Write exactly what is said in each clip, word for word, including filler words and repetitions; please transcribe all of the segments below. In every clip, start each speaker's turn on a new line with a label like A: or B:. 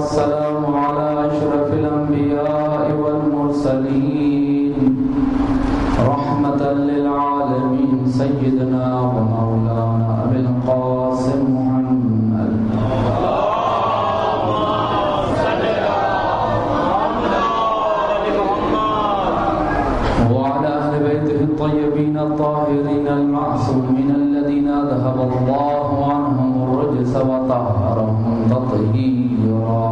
A: والسلام على أشرف الأنبياء والمرسلين رحمة للعالمين سيدنا ومولانا أبي القاسم محمد وعلى أهل بيته الطيبين الطاهرين المعصومين الذين أذهب الله عنهم الرجس وطهرهم تطهيرا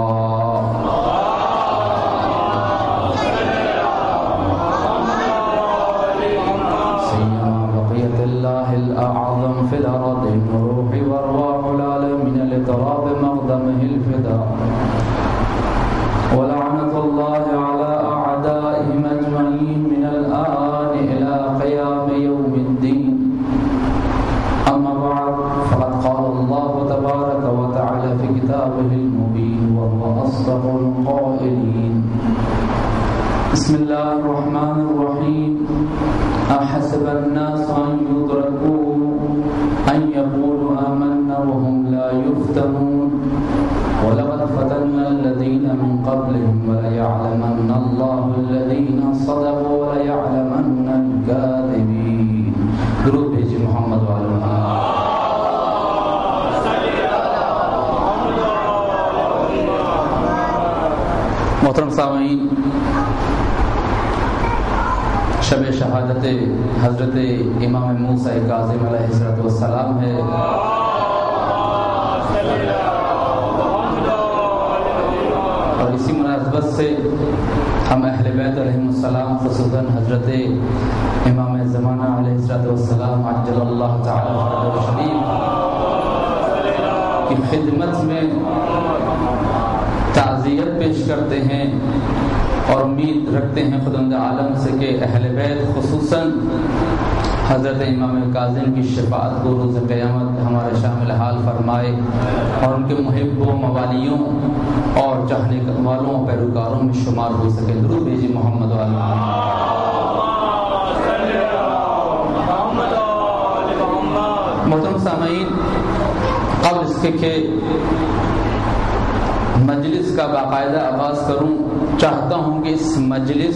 A: سيما بقية الله الأعظم في الأرض الروح وأرواح العالمين لتراب مقدمه الفداء ولعنة الله على أعدائهم أجمعين من الآن إلى قيام يوم الدين. أما بعد فقد قال الله تبارك وتعالى في كتابه المبين وهو أصدق القائلين. بسم الله الرحمن الرحيم. أحسب الناس أن يتركوا أن يقولوا آمنا وهم لا يفتنون ولقد فتنا الذين من قبلهم وليعلمن الله الذين صدقوا وليعلمن الكاذبين. درود بھیجیے محمد وعلى محترم سامعین، شب شہادت حضرت امام موسیٰ کاظم علیہ السلام ہے. اور اسی مناسبت سے ہم اہل بیت علیہ السلام خصوصاً حضرت امام زمانہ علیہ السلام عجل اللہ تعالی فرجہ شریف کی خدمت میں تعزیت پیش کرتے ہیں اور امید رکھتے ہیں خداوند عالم سے کہ اہل بیت خصوصاً حضرت امام کاظم کی شفاعت کو روز قیامت ہمارے شامل حال فرمائے اور ان کے محب و موالیوں اور چاہنے والوں اور پیروکاروں میں شمار ہو سکے. درود بھیجیے محمد وعلی محترم سامعین، قبل اس کے کہ مجلس کا باقاعدہ آغاز کروں، چاہتا ہوں کہ اس مجلس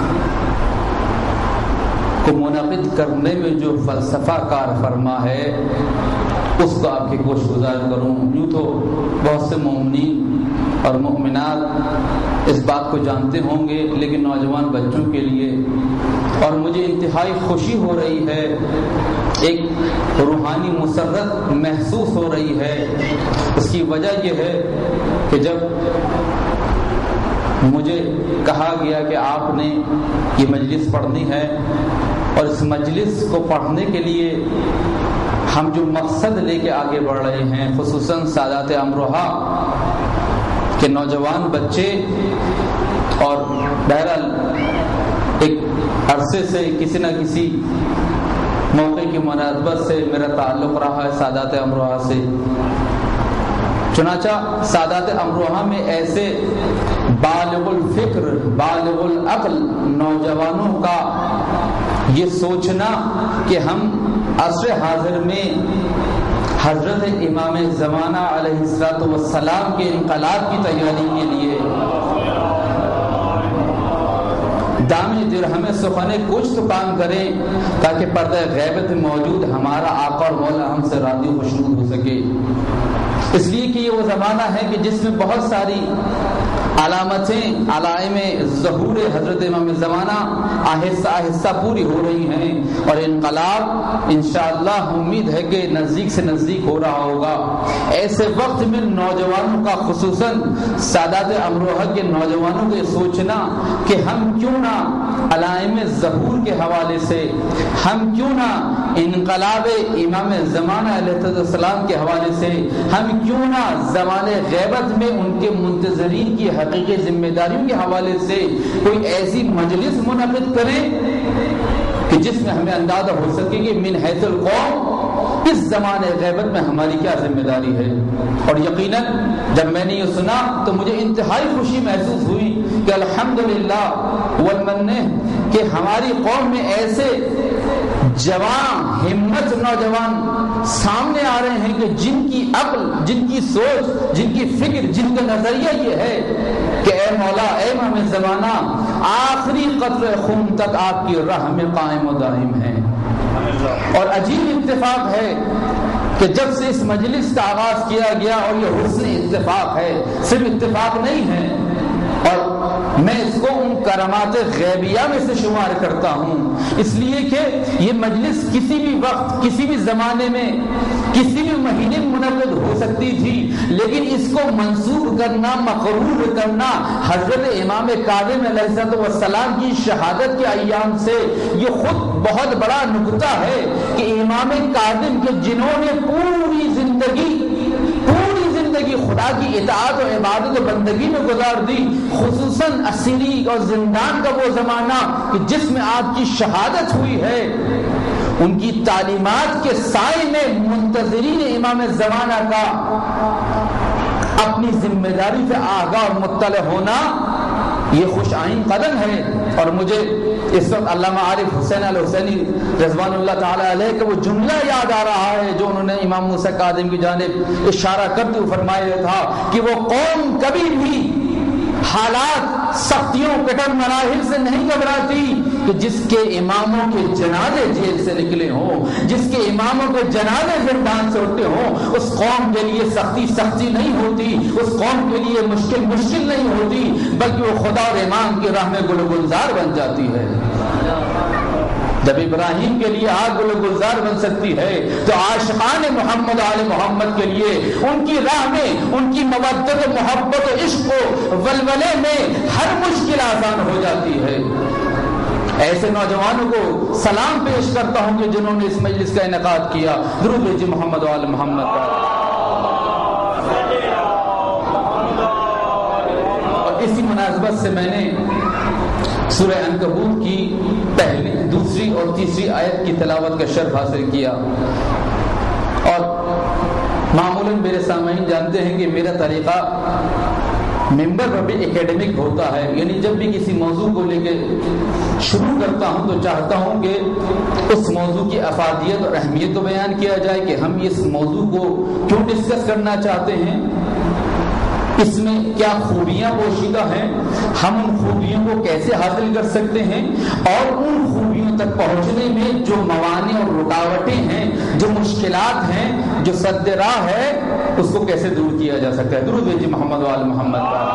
A: کو منعقد کرنے میں جو فلسفہ کار فرما ہے اس کو آپ کی گوش گزار کروں. یوں تو بہت سے مومنین اور مومنات اس بات کو جانتے ہوں گے، لیکن نوجوان بچوں کے لیے اور مجھے انتہائی خوشی ہو رہی ہے، ایک روحانی مسرت محسوس ہو رہی ہے. اس کی وجہ یہ ہے کہ جب مجھے کہا گیا کہ آپ نے یہ مجلس پڑھنی ہے اور اس مجلس کو پڑھنے کے لیے ہم جو مقصد لے کے آگے بڑھ رہے ہیں، خصوصاً سادات امروہا کے نوجوان بچے، اور بہرحال ایک عرصے سے کسی نہ کسی موقع کی مناسبت سے میرا تعلق رہا ہے سادات امروہا سے. چنانچہ سادات امروہا میں ایسے بالغ الفکر بالغ العقل نوجوانوں کا یہ سوچنا کہ ہم عصر حاضر میں حضرت امام زمانہ علیہ السلام کے انقلاب کی تیاری کے لیے دام درہم سخن کچھ تو کام کریں تاکہ پردہ غیبت میں موجود ہمارا آقا اور مولا ہم سے راضی و خوشنود ہو سکے. اس لیے کہ یہ وہ زمانہ ہے کہ جس میں بہت ساری علامتیں علائم ظہور حضرت امام زمانہ آہستہ آہستہ پوری ہو رہی ہیں اور انقلاب انشاءاللہ امید ہے کہ نزدیک سے نزدیک ہو رہا ہوگا. ایسے وقت میں نوجوانوں کا خصوصاً سادات امروہا کے نوجوانوں کو یہ سوچنا کہ ہم کیوں نہ علائم ظہور کے حوالے سے، ہم کیوں نہ انقلاب امام زمانہ علیہ السلام کے حوالے سے، ہم کیوں نہ زمانے غیبت میں ان کے منتظرین کی حقیقی ذمہ داریوں کے حوالے سے کوئی ایسی مجلس منعقد کریں کہ جس میں ہمیں اندازہ ہو سکے کہ من حیث القوم اس زمانے غیبت میں ہماری کیا ذمہ داری ہے. اور یقیناً جب میں نے یہ سنا تو مجھے انتہائی خوشی محسوس ہوئی کہ الحمدللہ والمنہ کہ ہماری قوم میں ایسے جوان ہمت نوجوان سامنے آ رہے ہیں کہ جن کی عقل، جن کی سوچ، جن کی فکر، جن کا نظریہ یہ ہے کہ اے مولا، اے امام زمانہ، آخری قطرے خون تک آپ کی راہ میں قائم و دائم ہیں۔ اور عجیب اتفاق ہے کہ جب سے اس مجلس کا آغاز کیا گیا، اور یہ حسن اتفاق ہے، صرف اتفاق نہیں ہے، اور میں اس کو ان کرامات غیبیہ میں سے شمار کرتا ہوں، اس لیے کہ یہ مجلس کسی بھی وقت، کسی بھی زمانے میں، کسی بھی مہینے میں منعقد ہو سکتی تھی، لیکن اس کو منسوب کرنا، مقرور کرنا حضرت امام کاظم علیہ السلام کی شہادت کے ایام سے، یہ خود بہت بڑا نکتہ ہے کہ امام کاظم کے جنہوں نے پوری زندگی پوری زندگی خدا کی اطاعت و عبادت و بندگی میں گزار دی، خصوصاً اسیری اور زندان کا وہ زمانہ کہ جس میں آپ کی شہادت ہوئی ہے، ان کی تعلیمات کے سائے میں منتظرین امام زمانہ کا اپنی ذمہ داری سے آگاہ اور مطلع ہونا یہ خوش آئین قدم ہے۔ اور مجھے اس وقت علامہ عارف حسین الحسینی رضوان اللہ تعالی علیہ کا وہ جملہ یاد آ رہا ہے جو انہوں نے امام موسیٰ کاظم کی جانب اشارہ کرتے ہوئے فرمایا تھا کہ وہ قوم کبھی بھی حالات، سختیوں، کٹر مراحل سے نہیں گھبراتی کہ جس کے اماموں کے جنازے جیل سے نکلے ہوں، جس کے اماموں کے جنازے زندان سے اٹھتے ہوں، اس قوم کے لیے سختی سختی نہیں ہوتی، اس قوم کے لیے مشکل مشکل نہیں ہوتی، بلکہ وہ خدا اور امام کی راہ میں گل و گلزار بن جاتی ہے۔ جب ابراہیم کے لیے آگ گل و گلزار بن سکتی ہے تو عاشقان محمد آل محمد کے لیے ان کی راہ میں، ان کی مودت و محبت و عشق و ولولے میں ہر مشکل آسان ہو جاتی ہے۔ ایسے نوجوانوں کو سلام پیش کرتا ہوں کہ جنہوں نے اس مجلس کا انعقاد کیا۔ درود بھیجیے محمد آل محمد کا۔ اور اسی مناسبت سے میں نے سورہ عنکبوت کی پہلی، دوسری اور تیسری آیت کی تلاوت کا شرف حاصل کیا، اور معمولاً میرے سامعین جانتے ہیں کہ میرا طریقہ ممبر پر بھی اکیڈمک ہوتا ہے، یعنی جب بھی کسی موضوع کو لے کے شروع کرتا ہوں تو چاہتا ہوں کہ اس موضوع کی افادیت اور اہمیت کو بیان کیا جائے کہ ہم اس موضوع کو کیوں ڈسکس کرنا چاہتے ہیں، اس میں کیا خوبیاں پوشیدہ ہیں، ہم ان خوبیوں کو کیسے حاصل کر سکتے ہیں، اور ان خوبیوں تک پہنچنے میں جو موانع اور رکاوٹیں ہیں، جو مشکلات ہیں، جو سد راہ ہے، اس کو کیسے دور کیا جا سکتا ہے۔ درود بھیجیے محمد وآل محمد کا۔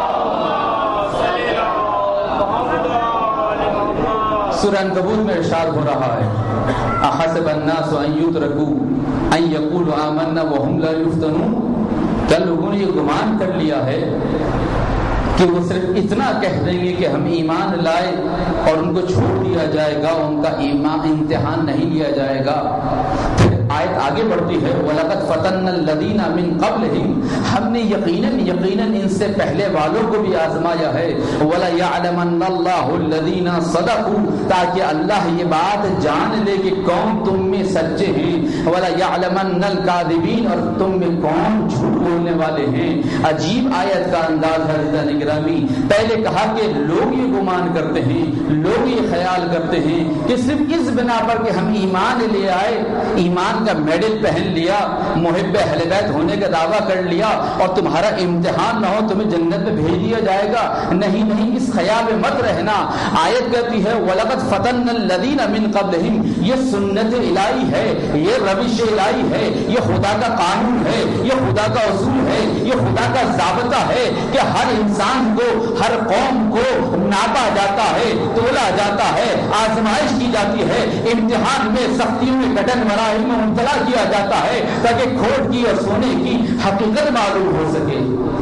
A: سورہ عنکبوت میں ارشاد ہو رہا ہے، احسب الناس ان یترکوا ان یقولوا آمنا وهم لا یفتنون، کیا لوگوں نے یہ گمان کر لیا ہے کہ وہ صرف اتنا کہہ دیں گے کہ ہم ایمان لائے اور ان کو چھوڑ دیا جائے گا، ان کا ایمان امتحان نہیں لیا جائے گا؟ پھر آیت آگے بڑھتی ہے، وَلَقَدْ فَتَنَّا الَّذِينَ مِن قَبْلِهِمْ، ہم نے یقیناً یقیناً ان سے پہلے والوں کو بھی آزمایا ہے، وَلَيَعْلَمَنَّ اللَّهُ الَّذِينَ صَدَقُوا، تاکہ اللہ یہ بات جان لے کہ کون تم میں سچے ہیں، وَلَيَعْلَمَنَّ الْكَاذِبِينَ، اور تم میں کون جھوٹ بولنے والے ہیں۔ عجیب آیت کا انداز ہے رضا گرامی۔ پہلے کہا کہ لوگ یہ گمان کرتے ہیں، لوگ یہ خیال کرتے ہیں کہ صرف اس بنا پر کہ ہم ایمان لے آئے، ایمان کا میڈل پہن لیا، محب اہل بیت ہونے کا دعویٰ کر لیا، اور تمہارا امتحان نہ ہو تمہیں جنت میں بھیج دیا جائے گا۔ نہیں نہیں، اس خیال میں مت رہنا۔ آیت کہتی ہے وَلَقَدْ فَتَنَّا الَّذِينَ مِن قَبْلِهِمْ، یہ سنت الہی ہے، یہ روش الہی ہے، یہ خدا کا قانون ہے، یہ خدا کا اصول ہے، یہ خدا کا ضابطہ ہے کہ ہر انسان کو، ہر قوم کو ناپا جاتا ہے، تولا جاتا ہے، آزمائش کی جاتی ہے، امتحان میں، سختیوں میں، کٹن مراحل میں مبتلا کیا جاتا ہے، تاکہ کھوٹ کی اور سونے کی حقیقت معلوم ہو سکے،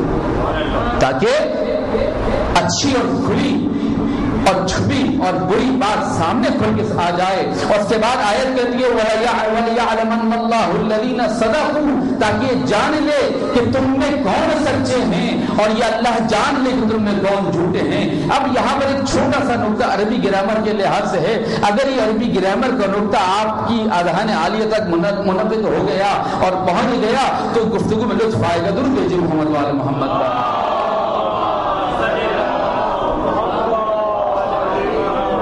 A: تاکہ اچھی اور کھلی اور چھپی اور بری بات سامنے کھل کے آ جائے۔ اور اس کے بعد آیت کہتی ہے وَلَيَعْلَمَنَّ اللَّهُ الَّذِينَ صَدَقُوا، تاکہ یہ جان لے کہ تم میں کون سچے ہیں، اور یہ اللہ جان لے کہ تم میں کون جھوٹے ہیں۔ اب یہاں پر ایک چھوٹا سا نقطہ عربی گرامر کے لحاظ سے ہے، اگر یہ عربی گرامر کا نقطہ آپ کی اذہان عالیہ تک منعقد ہو گیا اور پہنچ گیا تو گفتگو میں لطف آئے گا۔ درود بھیجیے محمد وآل محمد کا۔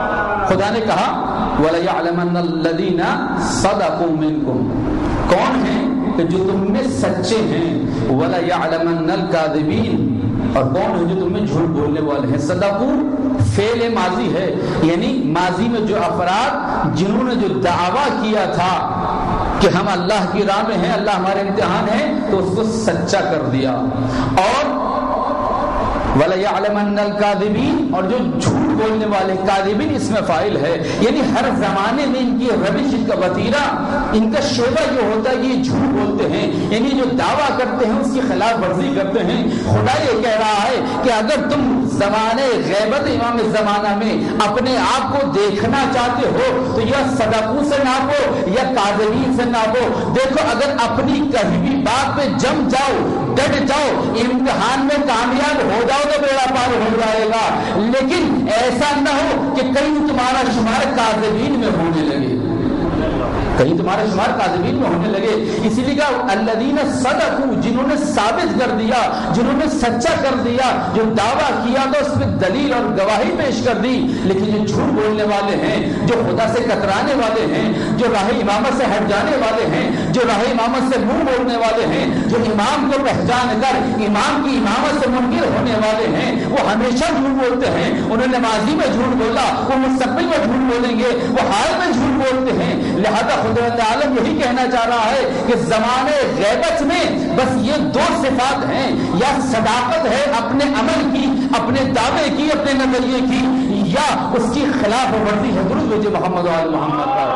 A: خدا نے کہا وَلَيَعْلَمَنَّ الَّذِينَ صَدَقُوا مِنْكُمْ، کون ہیں کہ جو تم میں سچے ہیں، وَلَيَعْلَمَنَّ الْكَاذِبِينَ، اور کون ہیں جو تم میں جھوٹ بولنے والے ہیں۔ صدقوا فعل ماضی ہے، یعنی ماضی میں جو افراد جنہوں نے جو دعویٰ کیا تھا کہ ہم اللہ کی راہ میں ہیں، اللہ ہمارے امتحان ہے، تو اس کو سچا کر دیا۔ اور وَلَيَعْلَمَنَّ الْكَاذِبِينَ، اور جو جھوٹ بولنے والے، کاذبین اس میں فاعل ہے، یعنی ہر زمانے میں ان کی روش، ان کا وتیرہ، ان کا شیوہ یہ ہوتا ہے کہ یہ جھوٹ بولتے ہیں، یعنی جو دعویٰ کرتے ہیں اس کی خلاف ورزی کرتے ہیں۔ خدا یہ کہہ رہا ہے کہ اگر تم زمانے غیبت امام زمانہ میں اپنے آپ کو دیکھنا چاہتے ہو تو یا صدقوں سے ناپو یا کاذبین سے ناپو۔ دیکھو اگر اپنی کہیں بھی بات پہ جم جاؤ، ڈٹ جاؤ، امتحان میں کامیاب ہو جاؤ تو بیڑا پار ہو جائے گا، لیکن ایسا نہ ہو کہ کہیں تمہارا شمار کاذبین میں ہونے لگے، کہیں تمہارا شمار کاذبین میں ہونے لگے۔ اسی لیے کہا الذین صدقوا، جنہوں نے ثابت کر دیا، جنہوں نے سچا کر دیا، جو دعویٰ کیا تو اس پہ دلیل اور گواہی پیش کر دی، لیکن جو جھوٹ بولنے والے ہیں، جو خدا سے کترانے والے ہیں، جو راہ امامت سے ہٹ جانے والے ہیں، جو راہ امامت سے منہ موڑنے والے ہیں، جو امام کو پہچان کر امام کی امامت سے منکر ہونے والے ہیں، وہ ہمیشہ جھوٹ بولتے ہیں۔ انہوں نے ماضی میں جھوٹ بولا، وہ مستقبل میں جھوٹ بولیں گے، وہ حال میں جھوٹ بولتے ہیں۔ لہذا خدا عالم یہی کہنا چاہ رہا ہے کہ زمانے غیبت میں بس یہ دو صفات ہیں، یا صداقت ہے اپنے عمل کی، اپنے دعوے کی، اپنے نظریے کی، یا اس کی خلاف ورزی ہے۔ درود بھیجے محمد و آل محمد کا۔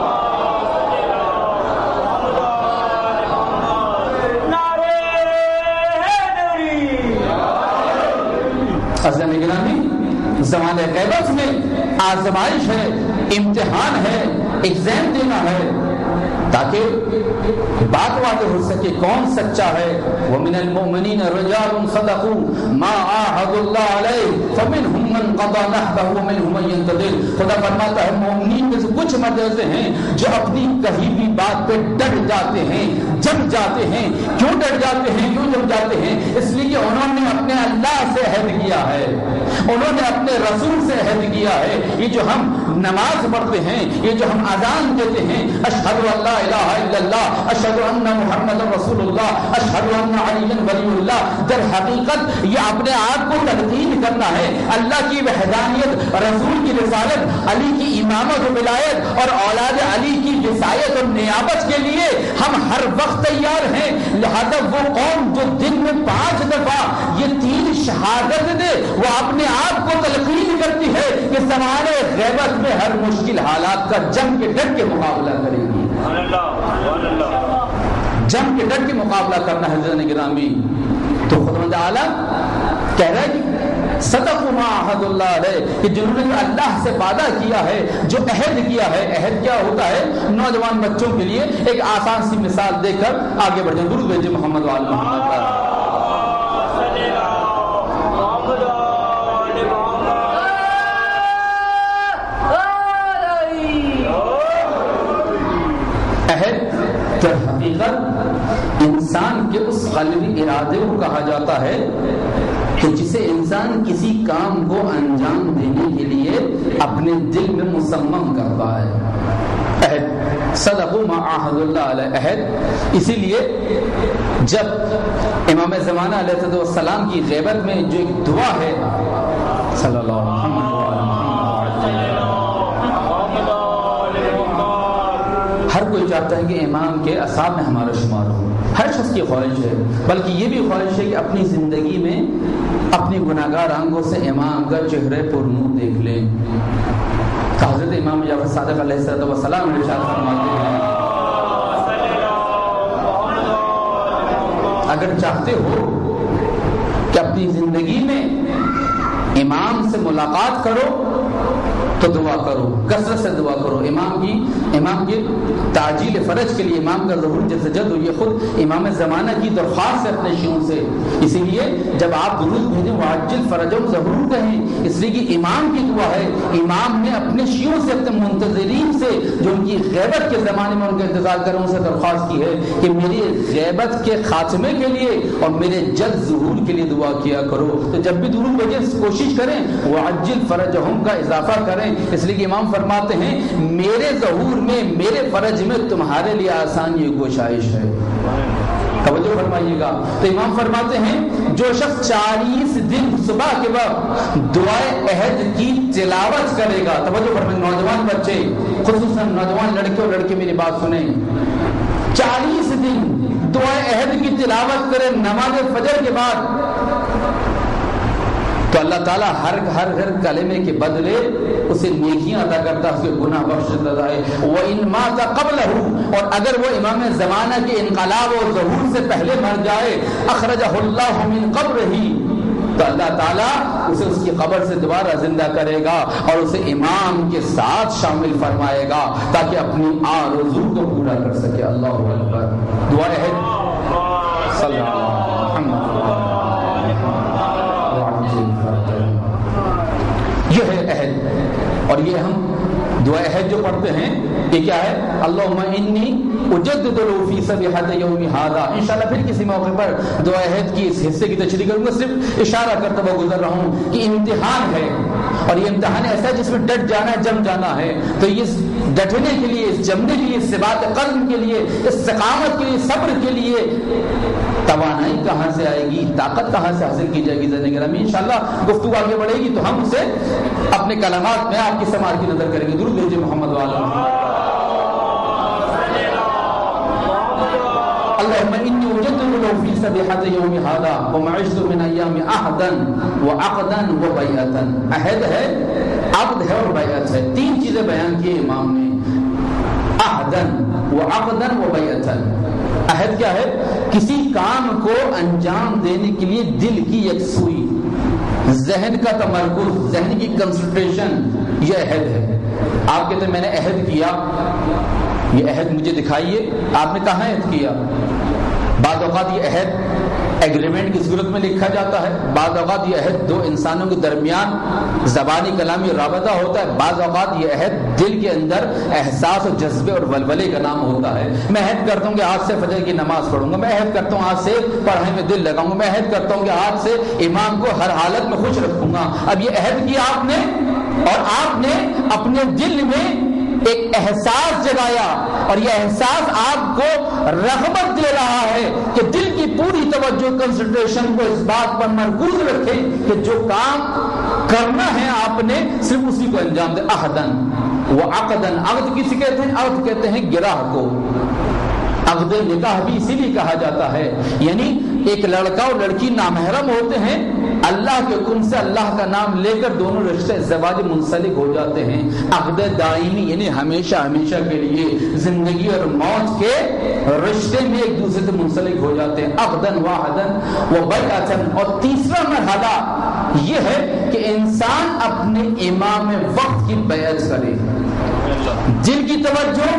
A: عزیزان گرامی، زمانے غیبت میں آزمائش ہے، امتحان ہے، ایگزام دینا ہے، تاکہ بات واضح ہو سکے کون سچا ہے۔ وَمِنَ الْمُؤْمِنِينَ رِجَالٌ صَدَقُوا مَا عَاهَدُوا اللَّهَ عَلَيْهِ فَمِنْهُمْ مَنْ قَضَى نَحْبَهُ وَمِنْهُمْ مَنْ يَنْتَظِرُ۔ خدا فرماتا ہے مومنین میں سے کچھ مرد ایسے ہیں جو اپنی کہی بھی بات پہ ڈٹ جاتے ہیں، جم جاتے ہیں۔ کیوں ڈٹ جاتے ہیں، کیوں جم جاتے ہیں؟ اس لیے کہ انہوں نے اپنے اللہ سے عہد کیا ہے، انہوں نے اپنے رسول سے عہد کیا ہے۔ یہ جو ہم نماز پڑھتے ہیں، یہ جو ہم اذان دیتے ہیں، اشہد ان لا الہ الا اللہ، اشہد ان محمد رسول اللہ، اشہد ان علی ولی اللہ، در حقیقت یہ اپنے آپ کو تقدیم کرنا ہے اللہ کی وحدانیت، رسول کی رسالت، علی کی امامت و ولایت اور اولاد علی کی وصایت اور نیابت کے لیے ہم ہر وقت تیار ہیں۔ لہذا وہ قوم جو دن میں پانچ دفعہ یہ تین شہادت دے، وہ اپنے آپ کو تلقین کرتی ہے کہ زمانے غیبت میں ہر مشکل حالات کا جم کے ڈٹ کے مقابلہ کرے گی، جم کے ڈٹ کے مقابلہ کرنا ہے۔ حضرت گرامی، تو خداوند اعلیٰ کہہ رہا ہے کہ صدقوا ما عاهدوا اللہ علیہ، کہ جنہوں نے اللہ سے وعدہ کیا ہے، جو عہد کیا ہے۔ عہد کیا ہوتا ہے؟ نوجوان بچوں کے لیے ایک آسان سی مثال دے کر آگے بڑھیں۔ درود بھیجے محمد وآل محمد کا۔ در حقیقت انسان کے اس قلبی ارادے کو کہا جاتا ہے کہ جسے انسان کسی کام کو انجام دینے کے لیے اپنے دل میں مصمم کرتا ہے۔ عہد، صدقوا ما عاهدوا اللہ علیہ، عہد۔ اسی لیے جب امام زمانہ علیہ السلام کی غیبت میں جو ایک دعا ہے، صلی اللہ علیہ وسلم، ہر کوئی چاہتا ہے کہ امام کے اصحاب میں ہمارا شمار ہو، ہر شخص کی خواہش ہے، بلکہ یہ بھی خواہش ہے کہ اپنی زندگی میں اپنی گناہگار آنکھوں سے امام کا چہرے پر نور دیکھ لیں۔ حضرت امام جعفر صادق علیہ السلام ارشاد فرماتے ہیں اگر چاہتے ہو کہ اپنی زندگی میں امام سے ملاقات کرو تو دعا کرو، کثرت سے دعا کرو، امام کی امام کے تعجیل فرج کے لیے، امام کا ظہور جیسے جد ہو، یہ خود امام زمانہ کی درخواست ہے اپنے شیعوں سے۔ اسی لیے جب آپ درود بھیجیں وعجل فرجہم ضرور کہیں، اس لیے کہ امام کی دعا ہے۔ امام نے اپنے شیعوں سے، اپنے منتظرین سے جو ان کی غیبت کے زمانے میں ان کا انتظار کر ان سے درخواست کی ہے کہ میری غیبت کے خاتمے کے لیے اور میرے جلد ظہور کے لیے دعا کیا کرو۔ تو جب بھی درود بھیجیں کوشش کریں وعجل فرجہم کا اضافہ کریں کریں. اس لیے کہ امام فرماتے ہیں میرے ظہور میں میرے فرج میں تمہارے لیے آسانی گشائش ہے. توجہ فرمائیے گا. تو امام فرماتے ہیں جو شخص چالیس دن صبح کے وقت دعائے عہد کی تلاوت کرے گا, توجہ فرمائیے نوجوان بچے خصوصاً نوجوان لڑکے اور لڑکے میری بات سنیں, چالیس دن دعائے عہد کی تلاوت کرے نماز فجر کے بعد, تو اللہ تعالیٰ ہر ہر ہر کلمے کے بدلے اسے نیکیاں عطا کرتا ہے, اس کے گناہ بخش دیتا ہے. وَإِن مَاتَ قَبْلَهُ, اور اگر وہ امام زمانہ کے انقلاب و ظہور سے پہلے مر جائے, أَخْرَجَهُ اللَّهُ مِنْ قَبْرِهِ, تو اللہ تعالیٰ اسے اس کی قبر سے دوبارہ زندہ کرے گا اور اسے امام کے ساتھ شامل فرمائے گا تاکہ اپنی آرزو کو پورا کر سکے. اللہ اکبر. دعا ہے صلی اللہ محمد, یہ ہے عہد. اور یہ ہم دعا عہد جو پڑھتے ہیں یہ کیا ہے؟ اللہم انی اجدد لو فی صبیحۃ یوم ھذا. انشاءاللہ پھر کسی موقع پر دعا عہد کی اس حصے کی تشریح کروں گا, صرف اشارہ کرتا ہوا گزر رہا ہوں کہ امتحان ہے, اور یہ امتحان ایسا ہے جس میں ڈٹ جانا ہے, جم جانا ہے. تو اس ڈٹنے کے لیے, اس جمنے کے لیے, اس ثبات قلب کے لیے, استقامت کے لیے, صبر کے لیے توانائی کہاں سے آئے گی, طاقت کہاں سے حاصل کی جائے گی؟ زندگی میں انشاءاللہ گفتگو آگے بڑھے گی تو ہم اسے اپنے کلمات میں آپ کی سماعت کی نظر کریں گے. درود بھیجیے محمد وعلی محمد. اللهم إني وجدت له في صبيحة يوم هذا ومعشت من أيام عهدا وعقدا وبيعة. عہد ہے, عقد ہے اور بیعت ہے. تین چیزیں بیان کی امام نے, عہدا وعقدا وبيعة. عہد کیا ہے؟ کسی کام کو انجام دینے کے لیے دل کی یکسوئی, ذہن کا تمرکز, ذہن کی کنسنٹریشن, یہ عہد ہے. آپ کہتے ہیں میں نے عہد کیا, یہ عہد مجھے دکھائیے, آپ نے کہاں عہد کیا؟ بعض اوقات یہ عہد ایگریمنٹ کی صورت میں لکھا جاتا ہے, بعض اوقات یہ عہد دو انسانوں کے درمیان زبانی کلامی رابطہ ہوتا ہے, بعض اوقات یہ عہد دل کے اندر احساس اور جذبے اور ولولے کا نام ہوتا ہے. میں عہد کرتا ہوں کہ آج سے فجر کی نماز پڑھوں گا, میں عہد کرتا ہوں آج سے پڑھائی میں دل لگاؤں گا, میں عہد کرتا ہوں کہ آج سے امام کو ہر حالت میں خوش رکھوں گا. اب یہ عہد کیا آپ نے, اور آپ نے اپنے دل میں ایک احساس جگایا, اور یہ احساس آپ کو رغبت دے رہا ہے کہ دل کی پوری توجہ کنسنٹریشن کو اس بات پر مرکوز رکھے کہ جو کام کرنا ہے آپ نے صرف اسی کو انجام دے. عہدن و عقدن, عقد کسی کہتے ہیں؟ عقد کہتے ہیں گراہ کو. عقد نکاح بھی اسی لیے کہا جاتا ہے, یعنی ایک لڑکا اور لڑکی نامحرم ہوتے ہیں, اللہ کے حکم سے اللہ کا نام لے کر دونوں رشتے زواج منسلک ہو جاتے ہیں. عقد دائمی یعنی ہمیشہ ہمیشہ کے لیے زندگی اور موت کے رشتے میں ایک دوسرے سے منسلک ہو جاتے ہیں. عقدن واحدن و بیعتن. اور تیسرا مرحلہ یہ ہے کہ انسان اپنے امام وقت کی بیعت کرے, دل کی توجہ,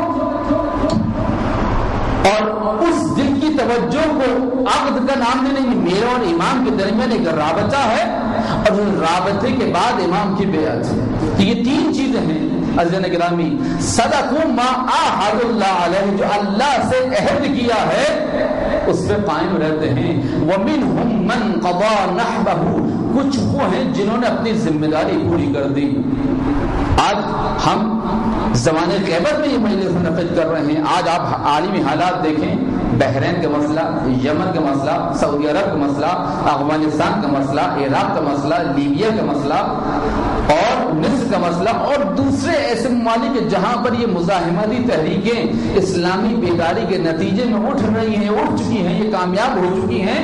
A: اور اس دل کی توجہ کو عقد کا نام دینے میں میرے اور امام کے درمیان ایک رابطہ ہے, اور اس رابطے کے بعد امام کی بیعت ہے. تو یہ تین چیزیں ہیں عزیزان گرامی. صدقوا ما عاہد اللہ علیہ, جو اللہ سے عہد کیا ہے اس پہ قائم رہتے ہیں. ومنہم من قضى نحبہ, کچھ وہ ہیں جنہوں نے اپنی ذمہ داری پوری کر دی. آج ہم زمانے غیبت میں یہ مجلس منعقد کر رہے ہیں. آج آپ عالمی حالات دیکھیں, بحرین کا مسئلہ, یمن کا مسئلہ, سعودی عرب کا مسئلہ, افغانستان کا مسئلہ, عراق کا مسئلہ, لیبیا کا مسئلہ اور مصر کا مسئلہ, اور دوسرے ایسے ممالک جہاں پر یہ مزاحمتی تحریکیں اسلامی بیداری کے نتیجے میں اٹھ رہی ہیں, اٹھ چکی ہیں, یہ کامیاب ہو چکی ہیں.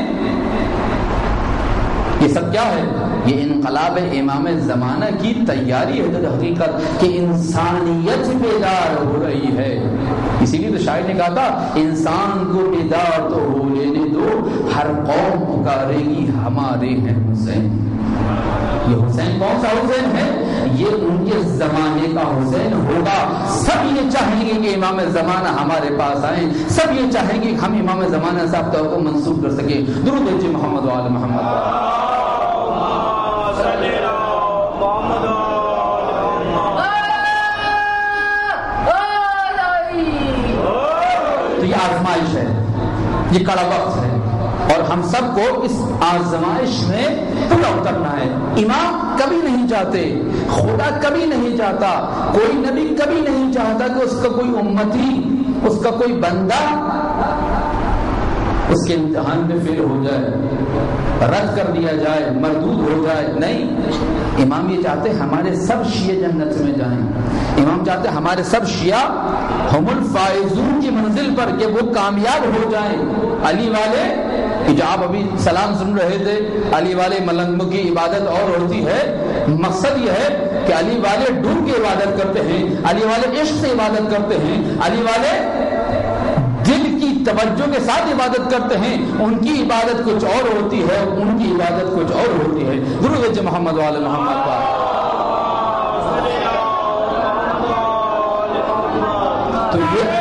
A: یہ سب کیا ہے؟ یہ انقلاب امام زمانہ کی تیاری ہے. در حقیقت کہ انسانیت بیدار ہو رہی ہے. اسی لیے تو شاعر نے کہا تھا, انسان کو بیدار تو ہو لینے دو, ہر قوم پکارے گی ہمارے ہیں حسین. یہ حسین کون سا حسین ہے؟ یہ ان کے زمانے کا حسین ہوگا. سب یہ چاہیں گے کہ امام زمانہ ہمارے پاس آئیں, سب یہ چاہیں گے کہ ہم امام زمانہ صاحب کو منسوب کر سکیں. درود بھیجیے محمد و آل محمد. تو یہ آزمائش ہے, یہ کڑا وقت ہے, اور ہم سب کو اس آزمائش میں پورا اترنا ہے. امام کبھی نہیں چاہتے. خدا کبھی نہیں چاہتا, کوئی نبی کبھی نہیں چاہتا کہ اس کا کوئی امتی, اس کا کوئی بندہ اس کے امتحان میں فیل ہو جائے, رد کر دیا جائے, مردود ہو جائے. نہیں, امام یہ چاہتے ہمارے سب شیعہ جنت میں جائیں. امام چاہتے ہمارے سب شیعہ ہم الفائزون کی منزل پر, کہ وہ کامیاب ہو جائیں. علی والے کہ جو آپ ابھی سلام سن رہے تھے, علی والے ملنگوں کی عبادت اور ہوتی ہے. مقصد یہ ہے کہ علی والے ڈوب کے عبادت کرتے ہیں, علی والے عشق سے عبادت کرتے ہیں, علی والے دل کی توجہ کے ساتھ عبادت کرتے ہیں. ان کی عبادت کچھ اور ہوتی ہے, ان کی عبادت کچھ اور ہوتی ہے. درود محمد وعلی محمد کا. تو یہ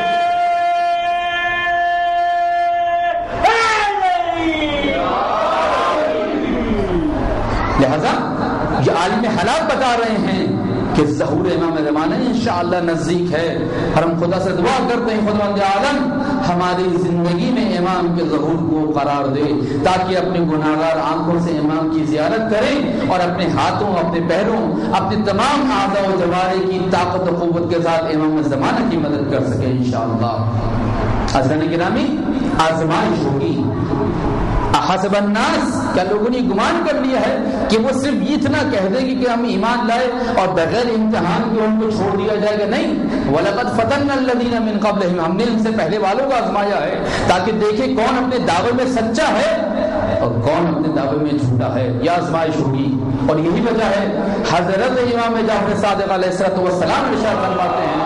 A: لہذا یہ عالم حالات بتا رہے ہیں کہ ظہور امام زمانہ انشاءاللہ نزدیک ہے. ہم خدا سے دعا کرتے ہیں خداوند عالم ہماری زندگی میں امام کے ظہور کو قرار دے, تاکہ اپنے گناہگار آنکھوں سے امام کی زیارت کریں اور اپنے ہاتھوں, اپنے پیروں, اپنے تمام اعضاء و جوارح کی طاقت و قوت کے ساتھ امام زمانہ کی مدد کر سکے انشاءاللہ. حضرات گرامی, آزمائش ہوگی. حسب الناس, کیا لوگوں نے گمان کر لیا ہے کہ وہ صرف یہ اتنا کہہ دیں گے کہ ہم ایمان لائے اور بغیر امتحان کے ان کو چھوڑ دیا جائے گا؟ نہیں. وَلَقَدْ فَتَنَّا الَّذِينَ مِن قَبْلِهِمْ, ہم نے ان سے پہلے والوں کو آزمایا ہے تاکہ دیکھیں کون اپنے دعوے میں سچا ہے اور کون اپنے دعوے میں جھوٹا ہے. یہ آزمائش ہوگی, اور یہی وجہ ہے حضرت امام جعفر صادق علیہ السلام ارشاد فرماتے ہیں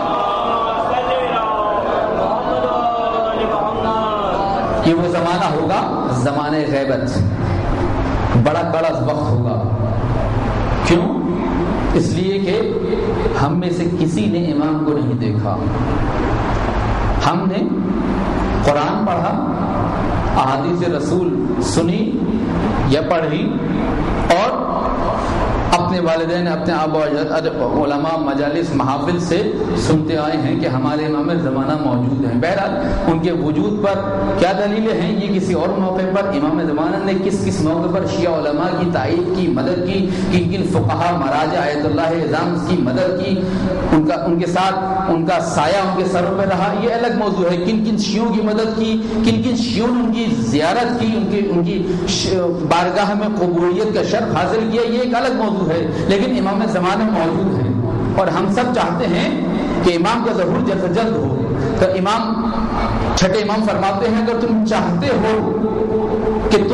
A: کہ وہ زمانہ ہوگا زمانہ غیبت, بڑا بڑا وقت ہوگا. کیوں؟ اس لیے کہ ہم میں سے کسی نے امام کو نہیں دیکھا. ہم نے قرآن پڑھا, احادیث رسول سنی یا پڑھی, اور اپنے والدین, اپنے آبا و علماء, مجالس, محافل سے سنتے آئے ہیں کہ ہمارے امام زمانہ موجود ہیں. بہرحال ان کے وجود پر کیا دلیلیں ہیں, یہ کسی اور موقع پر امام زمانہ نے کس کس موقع پر شیعہ علماء کی تائید کی, مدد کی, کن کن فقہا مراجع آیت اللہ اعظام کی مدد کی, ان کا ان کے ساتھ ان کا سایہ ان کے سروں پہ رہا, یہ الگ موضوع ہے. کن کن شیعوں کی مدد کی, کن کن شیعوں نے ان کی زیارت کی, ان کی ان کی بارگاہ میں قبولیت کا شرف حاصل کیا, یہ ایک الگ موضوع ہے. لیکن امام زمانہ موجود ہیں, اور ہم سب چاہتے ہیں کہ امام کا ظہور جلد سے جلد ہو. تو امام چھٹے امام فرماتے ہیں اگر تم چاہتے ہو کہ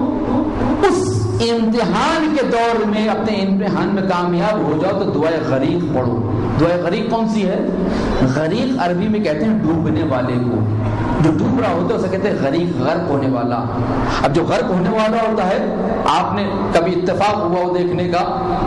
A: تم اس امتحان کے دور میں اپنے امتحان میں کامیاب ہو جاؤ تو دعائے غریق پڑھو. دعائے غریق کون سی ہے؟ غریق عربی میں کہتے ہیں ڈوبنے والے کو, جو ڈوب رہا ہوتا ہے اسے کہتے ہیں غریق, غرق ہونے والا. اب جو غرق ہونے والا ہوتا ہے, آپ نے کبھی اتفاق ہوا ہو دیکھنے کا,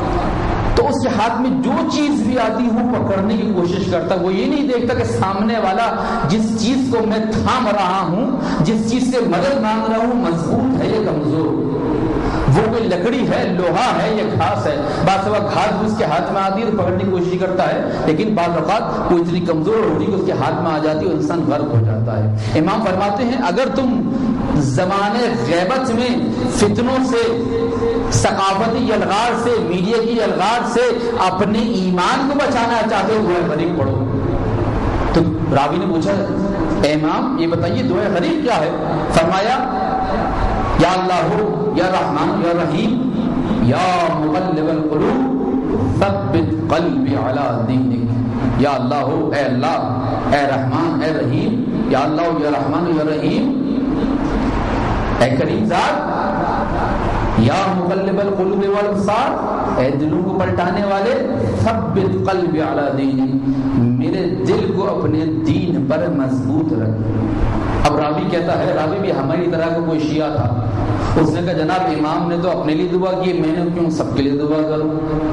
A: تو اس کے ہاتھ میں جو چیز بھی آتی ہو پکڑنے کی کوشش کرتا. وہ یہ نہیں دیکھتا کہ سامنے والا جس چیز کو میں تھام رہا ہوں, جس چیز سے مدد مانگ رہا ہوں, مضبوط ہے یا کمزور, وہ کوئی لکڑی ہے, لوہا ہے یا گھاس ہے. بعض اوقات گھاس بھی اس کے ہاتھ میں آتی ہے تو پکڑنے کی کوشش کرتا ہے, لیکن بعض اوقات وہ اتنی کمزور ہوتی ہے کہ اس کے ہاتھ میں آ جاتی ہے اور انسان غرق ہو جاتا ہے. امام فرماتے ہیں اگر تم زمانے غیبت میں فتنوں سے, ثقافتی الغار سے, میڈیا کی الغار سے اپنے ایمان کو بچانا چاہتے ہو دعائے غریق پڑھو. تو راوی نے پوچھا اے امام یہ بتائیے دعائے غریق کیا ہے؟ فرمایا یا اللہ یا رحمان یا رحیم یا مقلب القلوب ثبت قلبی علی دینک. یا اللہ اے اللہ, اے رحمان اے رحیم, یا اللہ یا رحمان یا رحیم, اے کریم ذات, یا مقلب القلوب والابصار, اے دلوں کو پلٹانے والے, ثبت قلبی علی دینک, میرے دل کو اپنے دین پر مضبوط رکھ. اب راوی کہتا ہے, راوی بھی ہماری طرح کا کوئی شیعہ تھا, اس نے کہا جناب امام نے تو اپنے لیے دعا کی, میں نے کیوں سب کے لیے دعا کروں؟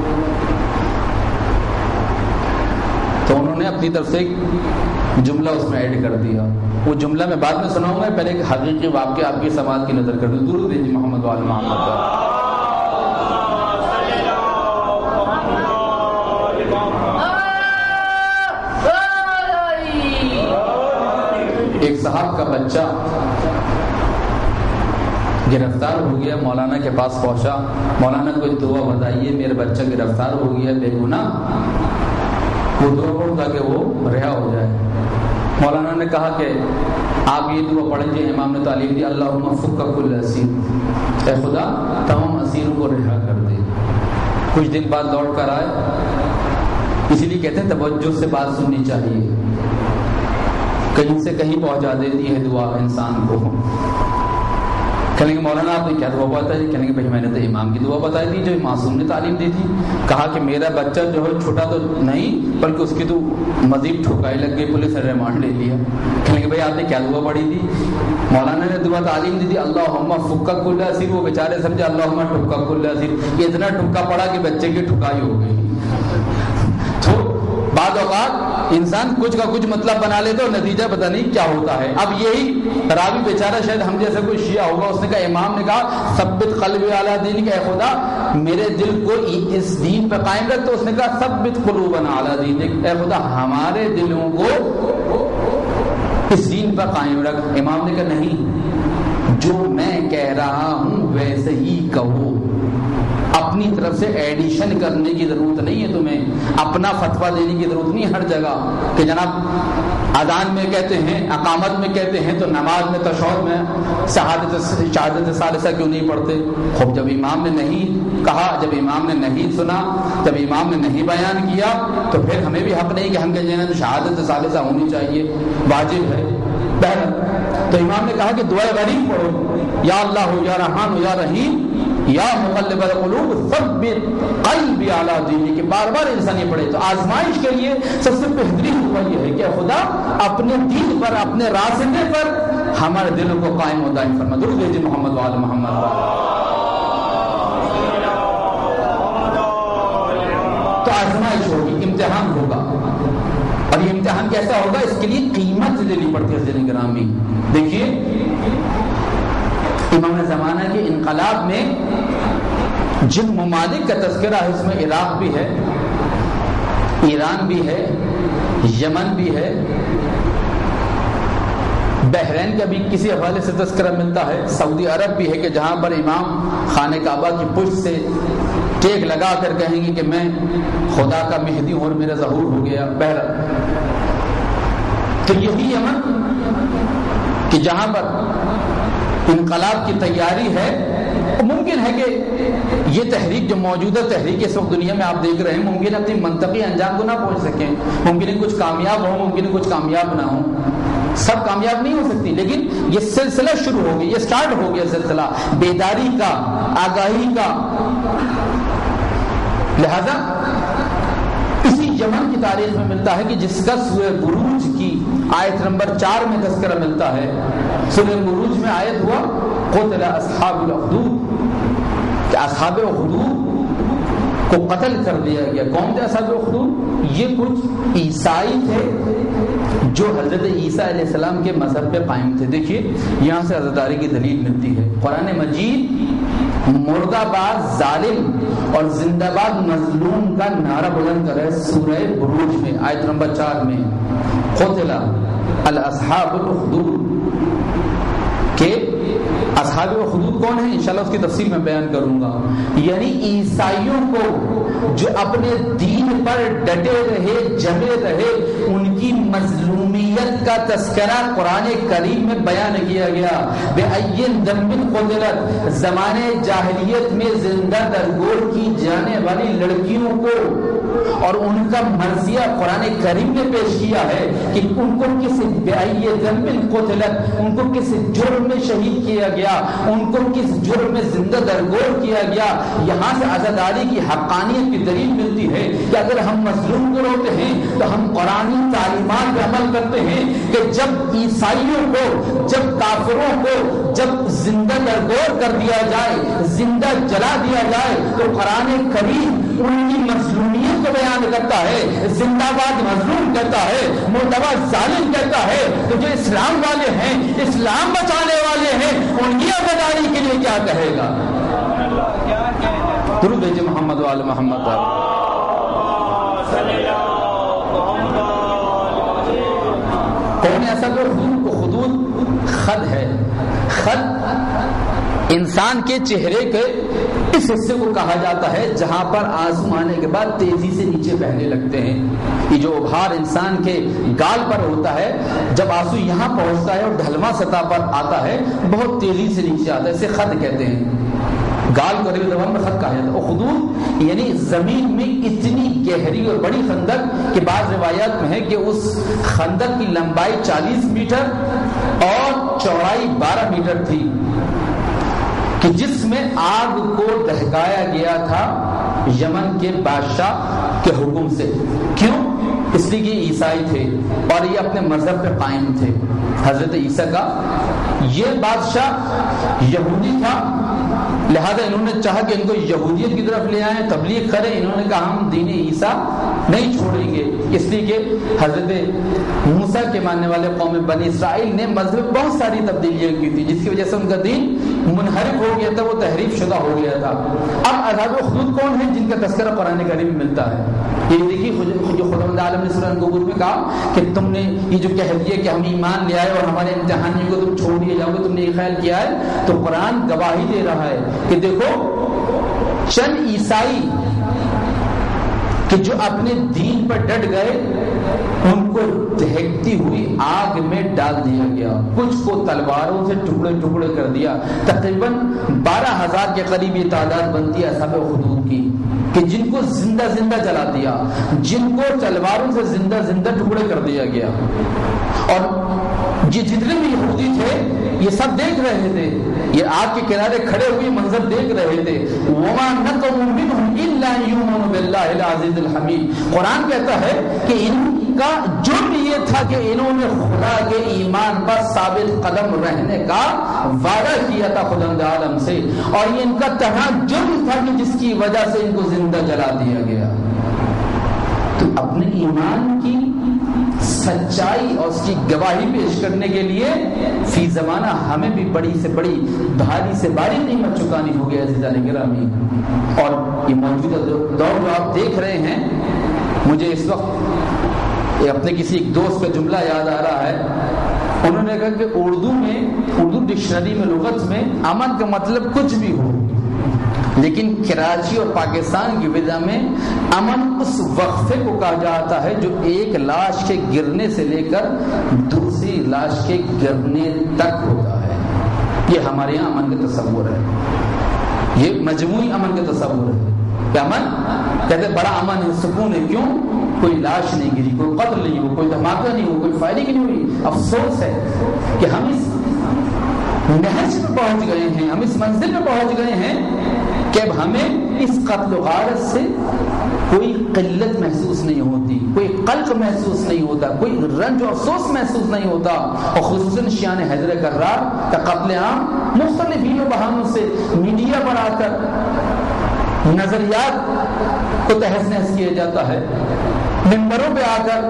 A: تو انہوں نے اپنی طرف سے ایک جملہ اس میں ایڈ کر دیا. وہ جملہ میں بعد میں سناؤں گا, پہلے ایک حقیقی واقعہ آپ کی سماعت کی نظر کر دوں. درود بھیجیے محمد وعلی محمد کا. ایک صاحب کا بچہ گرفتار ہو گیا، مولانا کے پاس پہنچا، مولانا کوئی دعا بتائیے میرا بچہ گرفتار ہو گیا بے گناہ، وہ دعا پڑھوں تاکہ وہ رہا ہو جائے۔ مولانا نے کہا کہ آپ یہ دعا پڑھیں جو امام نے تعلیم دی، اللہم فک کل اسیر، اے خدا تمام اسیروں کو رہا کر دے۔ کچھ دن بعد لوٹ کر آئے، اسی لیے کہتے ہیں توجہ سے بات سننی چاہیے، کہیں سے کہیں پہنچا دیتی ہے دعا انسان کو۔ کہیں گے مولانا آپ نے کیا دعا بتائی؟ کہیں گے بھائی میں نے تو امام کی دعا بتائی تھی جو معصوم نے تعلیم دی تھی، کہا کہ میرا بچہ جو ہے چھوٹا تو نہیں بلکہ اس کی تو مزید ٹھکائی لگ گئی، پولیس نے ریمانڈ لے لیا۔ کہیں گے بھائی آپ نے کیا دعا پڑھی تھی؟ مولانا نے دعا تعلیم دی تھی اللہم فک کل اسیر، وہ بیچارے سمجھے اللہم ٹھکا کل اسیر، یہ اتنا ٹھکا پڑا کہ بچے کی ٹھکائی ہو گئی۔ تو بعض اوقات انسان کچھ کا کچھ مطلب بنا لیتا اور نتیجہ پتہ نہیں کیا ہوتا ہے۔ اب یہی راوی بیچارہ شاید ہم جیسے کوئی شیعہ ہوگا، اس نے کہا امام نے کہا ثبت قلبی علی دین، کہ اے خدا میرے دل کو اس دین پہ قائم رکھ، تو اس نے کہا ثبت قلوبنا علی دینک، اے خدا ہمارے دلوں کو اس دین پر قائم رکھ۔ امام نے کہا نہیں، جو میں کہہ رہا ہوں ویسے ہی کہو، اپنی طرف سے ایڈیشن کرنے کی ضرورت نہیں ہے، تمہیں اپنا فتویٰ دینے کی ضرورت نہیں ہر جگہ کہ جناب اذان میں کہتے ہیں، اقامت میں کہتے ہیں تو نماز میں تشہد میں شہادت شہادت ثالثہ کیوں نہیں پڑھتے؟ خوب جب امام نے نہیں کہا، جب امام نے نہیں سنا، جب امام نے نہیں بیان کیا تو پھر ہمیں بھی حق نہیں کہ ہم کہیں شہادت ثالثہ ہونی چاہیے، واجب ہے۔ بہرحال تو امام نے کہا کہ دعائے غریب پڑھو، یا اللہ ہو یا رحمان ہو یا رحیم یا مقلب القلوب ثبت قلبی علی دینک، کہ بار بار انسان یہ پڑھے۔ تو آزمائش کے لیے سب سے بہترین دعا یہ ہے کہ خدا اپنے دین پر، اپنے راستے پر ہمارے دلوں کو قائم و دائم فرما۔ درود بھیجیے محمد وآل محمد۔ تو آزمائش ہوگی، امتحان ہوگا، اور یہ امتحان کیسا ہوگا اس کے لیے قیمت دینی پڑتی ہے۔ حضرات گرامی دیکھیے، امام زمانہ کے انقلاب میں جن ممالک کا تذکرہ ہے اس میں عراق بھی ہے، ایران بھی ہے، یمن بھی ہے، بحرین کا بھی کسی حوالے سے تذکرہ ملتا ہے، سعودی عرب بھی ہے کہ جہاں پر امام خانہ کعبہ کی پشت سے ٹیک لگا کر کہیں گے کہ میں خدا کا مہدی ہوں اور میرا ظہور ہو گیا۔ بہرحال تو یہی یمن کہ جہاں پر انقلاب کی تیاری ہے، ممکن ہے کہ یہ تحریک جو موجودہ تحریک اس وقت دنیا میں آپ دیکھ رہے ہیں ممکن اپنی منطقی انجام کو نہ پہنچ سکیں، ممکن ہے کچھ کامیاب ہوں، ممکن ہے کچھ کامیاب نہ ہوں، سب کامیاب نہیں ہو سکتی، لیکن یہ سلسلہ شروع ہو گیا، یہ سٹارٹ ہو گیا سلسلہ بیداری کا، آگاہی کا۔ لہذا اسی یمن کی تاریخ میں ملتا ہے کہ جس کا سورہ بروج کی آیت نمبر چار میں تذکرہ ملتا ہے، سورہ بروج میں آیت ہوا قتل اصحاب الاخدود، کہ اصحاب الاخدود کو قتل کر دیا گیا۔ کون تھے اصحاب الاخدود؟ یہ کچھ عیسائی تھے جو حضرت عیسیٰ علیہ السلام کے مذہب پہ قائم تھے۔ دیکھیے یہاں سے عزاداری کی دلیل ملتی ہے، قرآن مجید مردہ باد ظالم اور زندہ باد مظلوم کا نعرہ بلند کر ہے سورہ بروج میں آیت نمبر چار میں، قتل الاصحاب الاخدود، کہ اصحاب الاخدود کون ہیں انشاءاللہ اس کی تفصیل میں بیان کروں گا، یعنی عیسائیوں کو جو اپنے دین پر ڈٹے رہے، جمے رہے، ان کی مظلومیت کا تذکرہ قرآن کریم میں بیان کیا گیا۔ بِأَيٍّ ذَنبٍ قُتِلَتْ، زمانے جاہلیت میں زندہ درگور کی جانے والی لڑکیوں کو اور ان کا مرثیہ قرآن کریم نے پیش کیا ہے کہ ان کو کس بِأَيِّ ذَنبٍ قُتِلَتْ، ان کو کس جرم میں شہید کیا گیا، ان کو کس جرم میں زندہ درگور کیا گیا۔ یہاں سے عزاداری کی حقانیت کی دلیل ملتی ہے کہ اگر ہم مظلوم کو روتے ہیں تو ہم قرآنی تعلیمات پہ عمل کرتے ہیں کہ جب عیسائیوں کو، جب کافروں کو جب زندہ درگور کر دیا جائے، زندہ جلا دیا جائے، تو قرآن کریم ان کی مظلومیت کو بیان کرتا ہے، زندہ باد مظلوم کہتا ہے، مردہ ظالم کہتا ہے۔ تو جو اسلام والے ہیں، اسلام بچانے والے ہیں، ان کی عزاداری کے لیے کیا کہے گا؟ درود بھیجیے محمد وآل محمد۔ کون ایسا جو حدود کو، حدود خد ہے. خد انسان کے چہرے کے اس حصے کو کہا جاتا ہے جہاں پر آنسو آنے کے بعد تیزی سے نیچے بہنے لگتے ہیں. یہ جو ابھار انسان کے گال پر ہوتا ہے، جب آنسو یہاں پہنچتا ہے اور ڈھلواں سطح پر آتا ہے بہت تیزی سے نیچے آتا ہے، اسے خد کہتے ہیں. گال کو عربی زبان میں خد کہا جاتا ہے. اور خدود یعنی زمین میں اتنی گہری اور بڑی خندق کہ بعض روایات میں ہے کہ اس خندق کی لمبائی چالیس میٹر اور چوڑائی بارہ میٹر تھی، کہ جس میں آگ کو دہکایا گیا تھا یمن کے بادشاہ کے حکم سے. کیوں؟ اس لیے کہ عیسائی تھے اور یہ اپنے مذہب پہ قائم تھے. حضرت عیسیٰ کا یہ بادشاہ یہودی تھا، لہذا انہوں نے چاہا کہ ان کو یہودیت کی طرف لے آئیں، تبلیغ کریں. انہوں نے کہا ہم دین عیسیٰ نہیں چھوڑیں گے، اس لیے کہ حضرت موسیٰ کے ماننے والے قوم بنی اسرائیل نے مذہب میں بہت ساری تبدیلیاں کی تھی، جس کی وجہ سے ان کا دین منحرف ہو گیا تھا، وہ تحریف شدہ ہو گیا تھا. اب اصحاب اخدود کون ہیں جن کا تذکرہ قرآن کریم میں ملتا ہے؟ یہ دیکھیے جو خداوند عالم نے سورہ عنکبوت میں کہا کہ تم نے یہ جو کہہ دیا کہ ہم ایمان لے آئے اور ہمارے امتحانیوں کو تم چھوڑ دیے جاؤ گے، تم نے یہ خیال کیا ہے. تو قرآن گواہی دے رہا ہے کہ دیکھو چند عیسائی کہ جو اپنے دین پر ڈٹ گئے ان کو دہکتی ہوئی آگ میں ڈال دیا گیا، کچھ کو تلواروں سے ٹکڑے ٹکڑے کر دیا. تقریباً بارہ ہزار کے قریب یہ تعداد بنتی ہے اصحاب اخدود کی، کہ جن کو زندہ زندہ جلا دیا، جن کو تلواروں سے زندہ زندہ ٹکڑے کر دیا گیا. اور یہ جتنے بھی یہودی تھے یہ سب دیکھ رہے تھے، یہ آگ کے کنارے کھڑے ہوئے منظر دیکھ رہے تھے. وَمَا نَقَمُوا مِنْهُمْ إِلَّا يُؤْمِنُوا بِاللَّهِ الْعَزِيزِ الْحَمِيدِ. قرآن کہتا ہے کہ ان کا جرم یہ تھا کہ انہوں نے خدا کے ایمان پر ثابت قدم رہنے کا وعدہ کیا تھا خداوند عالم سے، اور یہ ان کا تنہا جرم تھا کہ جس کی وجہ سے ان کو زندہ جلا دیا گیا. تو اپنے ایمان کی سچائی اور اس کی گواہی پیش کرنے کے لیے فی زمانہ ہمیں بھی بڑی سے بڑی بھاری سے بھاری نعمت چکانی ہوگی عزیزان گرامی. اور یہ موجودہ دور جو آپ دیکھ رہے ہیں، مجھے اس وقت اپنے کسی ایک دوست کا جملہ یاد آ رہا ہے. انہوں نے کہا کہ اردو میں اردو ڈکشنری میں لغت میں امن کا مطلب کچھ بھی ہو، لیکن کراچی اور پاکستان کی فضا میں امن اس وقفے کو کہا جاتا ہے جو ایک لاش کے گرنے سے لے کر دوسری لاش کے گرنے تک ہوتا ہے. یہ ہمارے یہاں امن کا تصور ہے، یہ مجموعی امن کا تصور ہے کہ امن کہتے بڑا امن ہے، سکون ہے. کیوں؟ کوئی لاش نہیں گری، کوئی قتل نہیں ہو، کوئی دھماکہ نہیں ہو، کوئی فائرنگ نہیں ہوئی. افسوس ہے کہ ہم اس نہج پہ پہنچ گئے ہیں، ہم اس منزل پہ پہنچ گئے ہیں کہ اب ہمیں اس قتل و غارت سے کوئی قلت محسوس نہیں ہوتی، کوئی قلق محسوس نہیں ہوتا، کوئی رنج و افسوس محسوس نہیں ہوتا. اور خصوصاً شیعان حیدر کرار کا قتل عام مختلف ہی بہانوں سے میڈیا پر آ کر نظریات کو تہس نہس کیا جاتا ہے، منبروں پہ آ کر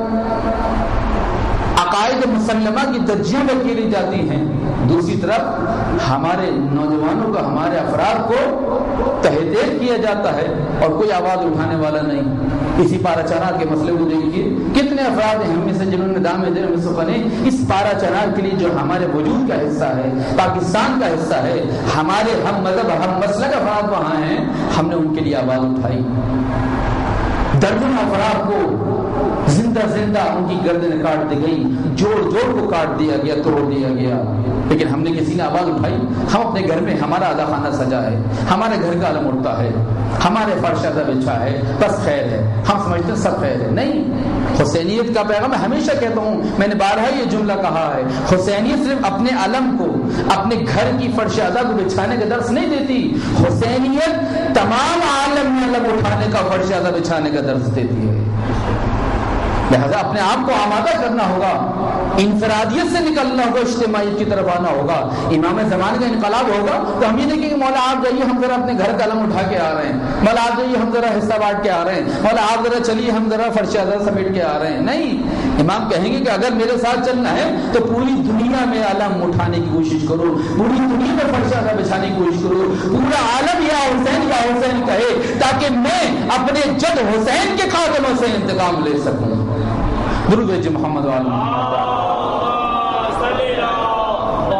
A: عقائد مسلمہ کی تجزیہ میں کی جاتی ہیں. دوسری طرف ہمارے نوجوانوں کو، ہمارے افراد کو تحدید کیا جاتا ہے اور کوئی آواز اٹھانے والا نہیں. اسی پارا چنار کے مسئلے کو دیکھیے، کتنے افراد ہیں ہم میں سے جنہوں نے دام دیر میں سخنے اس پارا چنار کے لیے جو ہمارے وجود کا حصہ ہے، پاکستان کا حصہ ہے، ہمارے ہم مذہب ہم مسلک افراد وہاں ہیں، ہم نے ان کے لیے آواز اٹھائی. درجنوں افراد کو زندہ زندہ ان کی گردن کاٹ دی گئی، جوڑ جوڑ کو کاٹ دیا گیا، توڑ دیا گیا. لیکن ہم نے کسی نے آواز اٹھائی؟ ہم اپنے گھر میں ہمارا اعلیٰ خانہ سجا ہے، ہمارے گھر کا علم اڑتا ہے، ہمارے فرش ادب بچھا ہے، بس خیر ہے، ہم سمجھتے ہیں سب خیر ہے. نہیں، حسینیت کا پیغام میں ہمیشہ کہتا ہوں، میں نے بارہا یہ جملہ کہا ہے، حسینیت صرف اپنے علم کو، اپنے گھر کی فرش ادب کو بچھانے کا درس نہیں دیتی، حسینیت تمام عالم میں علم اٹھانے کا، فرش ادب بچھانے کا درس دیتی ہے. لہذا اپنے آپ کو آمادہ کرنا ہوگا، انفرادیت سے نکلنا ہوگا، اجتماعیت کی طرف آنا ہوگا. امام زمان کا انقلاب ہوگا تو ہم یہ نہیں کہ مولا آپ جائیے ہم ذرا اپنے گھر کا علم اٹھا کے آ رہے ہیں، مولا آپ جائیے ہم ذرا حصہ بانٹ کے آ رہے ہیں، مولا آپ ذرا چلیے ہم ذرا فرش ادب سمیٹ کے آ رہے ہیں. نہیں، امام کہیں گے کہ اگر میرے ساتھ چلنا ہے تو پوری دنیا میں علم اٹھانے کی کوشش کرو، پوری دنیا میں فرش ادب بچھانے کی کوشش کرو، پورا عالم یا حسین یا حسین کہے، تاکہ میں اپنے جد حسین کے خاتموں سے انتقام لے سکوں. درود محمد علیہ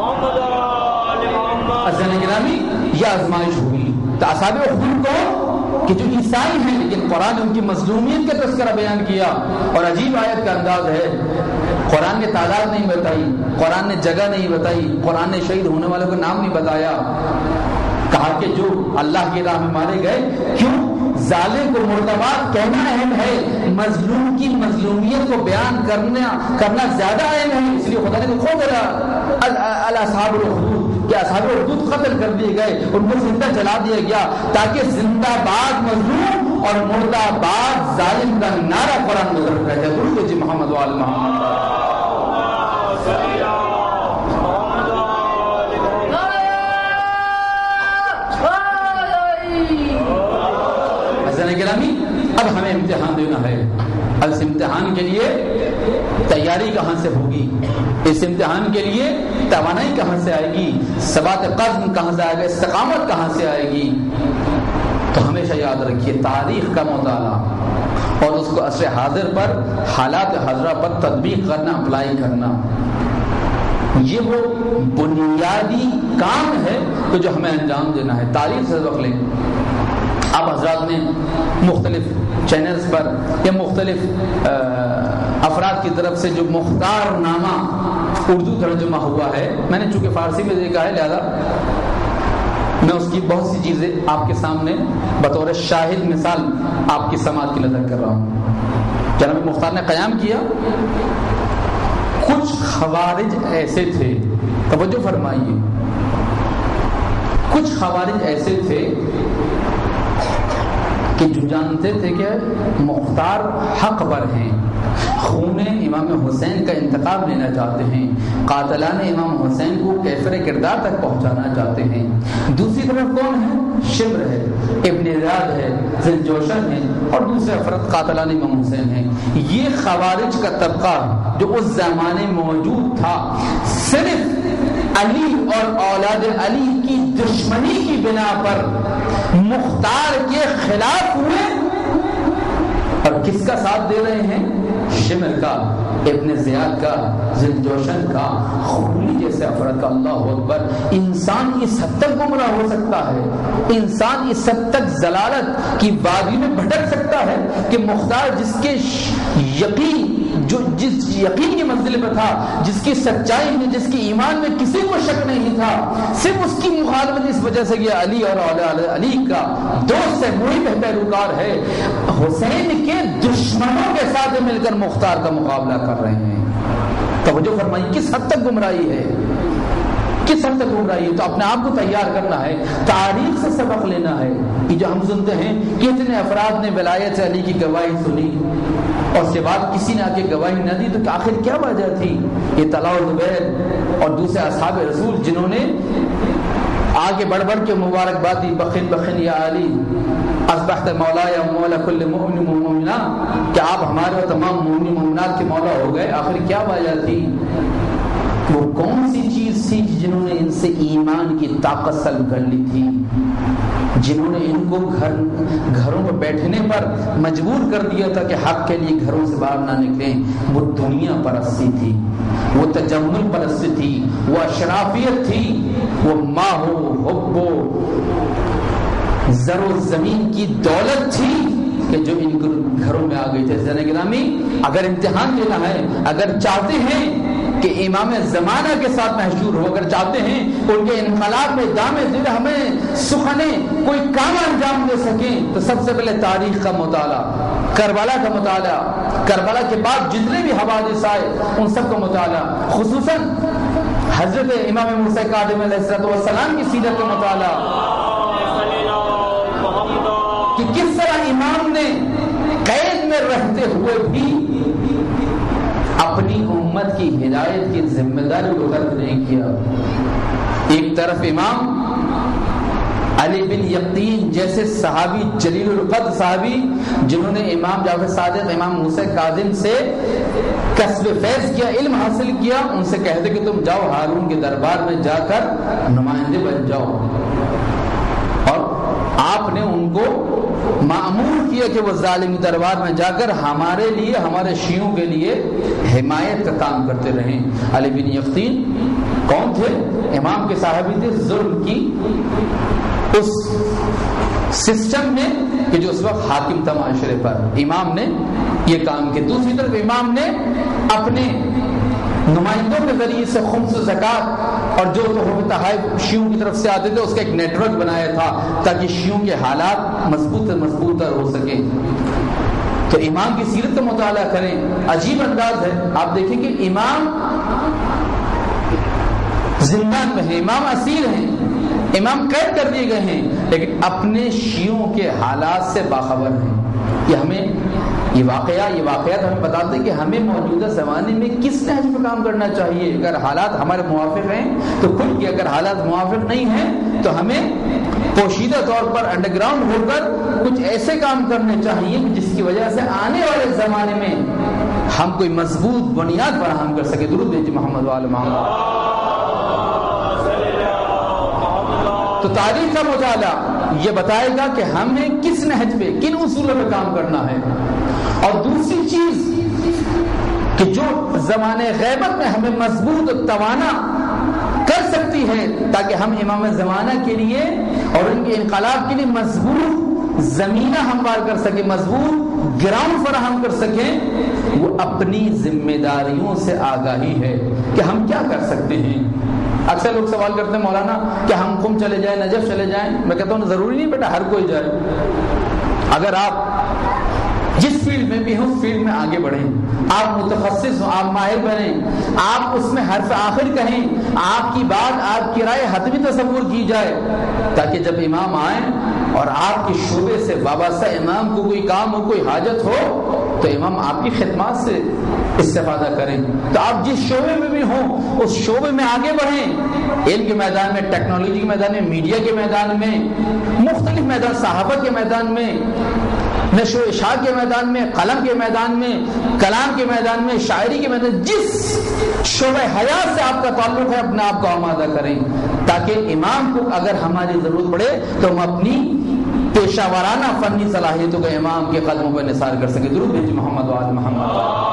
A: یہ آزمائش ہوئی. تو اصحاب اخدود کو کہ جو عیسائی ہیں لیکن قرآن نے ان کی مظلومیت کا تذکرہ بیان کیا. اور عجیب آیت کا انداز ہے, قرآن نے تعداد نہیں بتائی, قرآن نے جگہ نہیں بتائی, قرآن نے شہید ہونے والوں کا نام نہیں بتایا. کہا کہ جو اللہ کی راہ میں مارے گئے, کیوں ظالم کو مردباد کہنا اہم ہے, مظلوم کی مظلومیت کو بیان کرنا کرنا زیادہ اہم ہے. اس لیے خدا نے تو کھو دیا اصحاب الاخدود کہ اصحاب الاخدود قتل کر دیے گئے, ان کو زندہ جلا دیا گیا تاکہ زندہ باد مظلوم اور مردہ باد ظالم کا نعرہ قرآن میں ضرور رہے. درود جی محمد و آل محمد. اب ہمیں امتحان دینا ہے. اب اس امتحان کے لیے تیاری کہاں سے ہوگی, اس امتحان کے لیے توانائی کہاں سے آئے گی, ثبات قدم کہاں سے آئے گا, استقامت کہاں سے آئے گی. تو ہمیشہ یاد رکھیے تاریخ کا مطالعہ اور اس کو عصر حاضر پر حالات حاضرہ پر تطبیق کرنا, اپلائی کرنا, یہ وہ بنیادی کام ہے کہ جو ہمیں انجام دینا ہے. تاریخ سے سبق لیں. آپ حضرات نے مختلف چینلز پر یا مختلف افراد کی طرف سے جو مختار نامہ اردو ترجمہ ہوا ہے, میں نے چونکہ فارسی میں دیکھا ہے لہذا میں اس کی بہت سی چیزیں آپ کے سامنے بطور شاہد مثال آپ کی سماعت کی نظر کر رہا ہوں. جناب مختار نے قیام کیا, کچھ خوارج ایسے تھے, توجہ فرمائیے, کچھ خوارج ایسے تھے کہ جو جانتے تھے کہ مختار حق پر ہیں, خون امام حسین کا انتقام لینا چاہتے ہیں, قاتلان امام حسین کو کیفر کردار تک پہنچانا چاہتے ہیں. دوسری طرف کون ہے, شمر ہے, ابن زیاد ہے, ذوالجوشن ہے, اور دوسرے افراد قاتلان امام حسین ہیں. یہ خوارج کا طبقہ جو اس زمانے موجود تھا صرف علی اور اولاد علی کی دشمنی کی بنا پر مختار کے خلاف ہوئے, اور کس کا ساتھ دے رہے ہیں, شمر کا, ابن زیاد کا, ذوالجوشن کا, خولی جیسے افراد کا. اللہ اکبر. انسان اس حد تک گمراہ ہو سکتا ہے, انسان اس حد تک ضلالت کی وادی میں بھٹک سکتا ہے کہ مختار جس کے یقین جو جس یقین کی منزل پر تھا, جس کی سچائی میں, جس کی ایمان میں کسی کو شک نہیں تھا, صرف اس کی مخالفت اس وجہ سے کہ علی اور اولاد علی کا دوست ہے, محب پیروکار ہے, حسین کے دشمنوں کے ساتھ مل کر مختار کا مقابلہ کر رہے ہیں. توجہ فرمائیے کس حد تک گمراہی ہے, کس حد تک گمراہی ہے. تو اپنے آپ کو تیار کرنا ہے, تاریخ سے سبق لینا ہے. یہ جو ہم سنتے ہیں کتنے افراد نے ولایت علی کی گواہی سنی اور اس کے بعد کسی نے آ کے گواہی نہ دی, تو آخر کیا وجہ تھی. یہ طلحہ زبیر اور دوسرے اصحاب رسول جنہوں نے آگے بڑھ بڑھ کے مبارکباد دی, بخن بخن یا علی اصبحت مولا یا مولا کل مؤمن مومنہ, کہ آپ ہمارے اور تمام مومن مومنات کے مولا ہو گئے. آخر کیا وجہ تھی, وہ کون سی چیز تھی جنہوں نے ان سے ایمان کی طاقت سلب کر لی تھی, جنہوں نے ان کو گھر گھروں میں بیٹھنے پر مجبور کر دیا تھا کہ حق کے لیے گھروں سے باہر نہ نکلیں. وہ دنیا پرستی تھی, وہ تجمل پرستی تھی, وہ اشرافیت تھی, وہ ماہ و حب و زر و زمین کی دولت تھی کہ جو ان کو گھروں میں آ گئی تھے. زن گرامی, اگر امتحان لینا ہے, اگر چاہتے ہیں کہ امام زمانہ کے ساتھ محشور ہو, اگر چاہتے ہیں ان کے انقلاب میں دامے دل ہمیں سخنے کوئی کام انجام دے سکیں, تو سب سے پہلے تاریخ کا مطالعہ, کربلا کا مطالعہ, کربلا کے بعد جتنے بھی حوادث آئے ان سب کا مطالعہ, خصوصاً حضرت امام موسیٰ کاظم علیہ السلام کی سیرت کا مطالعہ, کہ کس طرح امام نے قید میں رہتے ہوئے بھی اپنی امت کی ہدایت کی ذمہ داری کو ترک نہیں کیا. ایک طرف امام علی بن یقین جیسے صحابی, جلیل القدر صحابی, جنہوں نے امام جعفر صادق, امام موسیٰ کاظم سے کسب فیض کیا, علم حاصل کیا, ان سے کہتے کہ تم جاؤ ہارون کے دربار میں جا کر نمائندے بن جاؤ, اور آپ نے ان کو مأمور کیا کہ وہ ظالم دربار میں جا کر ہمارے لیے, ہمارے شیعوں کے لیے حمایت کا کام کرتے رہیں. علی بن یقین کون تھے؟ امام کے صحابی تھے, ظلم کی اس سسٹم میں کہ جو اس وقت حاکم تھا معاشرے پر. امام نے یہ کام کیا. دوسری طرف امام نے اپنے نمائندوں کے ذریعے سے خمس و زکات اور جو تحفہ تحائف شیعوں کی طرف سے آتے تھے اس کا ایک نیٹ ورک بنایا تھا تاکہ شیعوں کے حالات مضبوط مضبوط ہو سکیں. تو امام کی سیرت کا مطالعہ کریں, عجیب انداز ہے. آپ دیکھیں کہ امام زندان میں ہیں, امام اسیر ہیں, امام قید کر دیے گئے ہیں, لیکن اپنے شیعوں کے حالات سے باخبر ہیں. یہ ہمیں یہ واقعہ یہ واقعات ہمیں بتاتے ہیں کہ ہمیں موجودہ زمانے میں کس نہج پہ کام کرنا چاہیے. اگر حالات ہمارے موافق ہیں تو کھل کے, اگر حالات موافق نہیں ہیں تو ہمیں پوشیدہ طور پر انڈر گراؤنڈ ہو کر کچھ ایسے کام کرنے چاہیے جس کی وجہ سے آنے والے زمانے میں ہم کوئی مضبوط بنیاد فراہم کر سکے. درود بھیجیے محمد وآل محمد. تو تاریخ کا مطالعہ یہ بتائے گا کہ ہمیں کس نہج پہ, کن اصولوں پہ کام کرنا ہے. اور دوسری چیز کہ جو زمانے غیبت میں ہمیں مضبوط توانا کر سکتی ہے تاکہ ہم امام زمانہ کے لیے اور ان کے انقلاب کے لیے مضبوط زمینہ ہموار کر سکیں, مضبوط گراؤنڈ فراہم کر سکیں, وہ اپنی ذمہ داریوں سے آگاہی ہے کہ ہم کیا کر سکتے ہیں. اکثر لوگ سوال کرتے ہیں مولانا کہ ہم قم چلے جائیں, نجف چلے جائیں. میں کہتا ہوں ضروری نہیں بیٹا ہر کوئی جائے. اگر آپ جس فیلڈ میں بھی ہوں اس فیلڈ میں آگے بڑھیں, آپ متخصص ہوں, آپ ماہر بنیں, آپ اس میں حرف آخر کہیں, آپ کی بات آپ کی رائے حتمی تصور کی جائے تاکہ جب امام آئیں اور آپ کے شعبے سے وابستہ امام کو کوئی کام ہو, کوئی حاجت ہو تو امام آپ کی خدمات سے استفادہ کریں. تو آپ جس شعبے میں بھی ہوں اس شعبے میں آگے بڑھیں, علم کے میدان میں, ٹیکنالوجی کے میدان میں, میڈیا کے میدان میں, مختلف میدان, صحافت کے میدان میں, نشر و اشاعت کے میدان میں, قلم کے میدان میں, کلام کے میدان میں, شاعری کے میدان میں, جس شعبہ حیات سے آپ کا تعلق ہے اپنے آپ کو آمادہ کریں تاکہ امام کو اگر ہماری ضرورت پڑے تو ہم اپنی پیشہ ورانہ فنی صلاحیتوں کو امام کے قدموں پر نثار کر سکیں. درود بھیجیے محمد و آل محمد.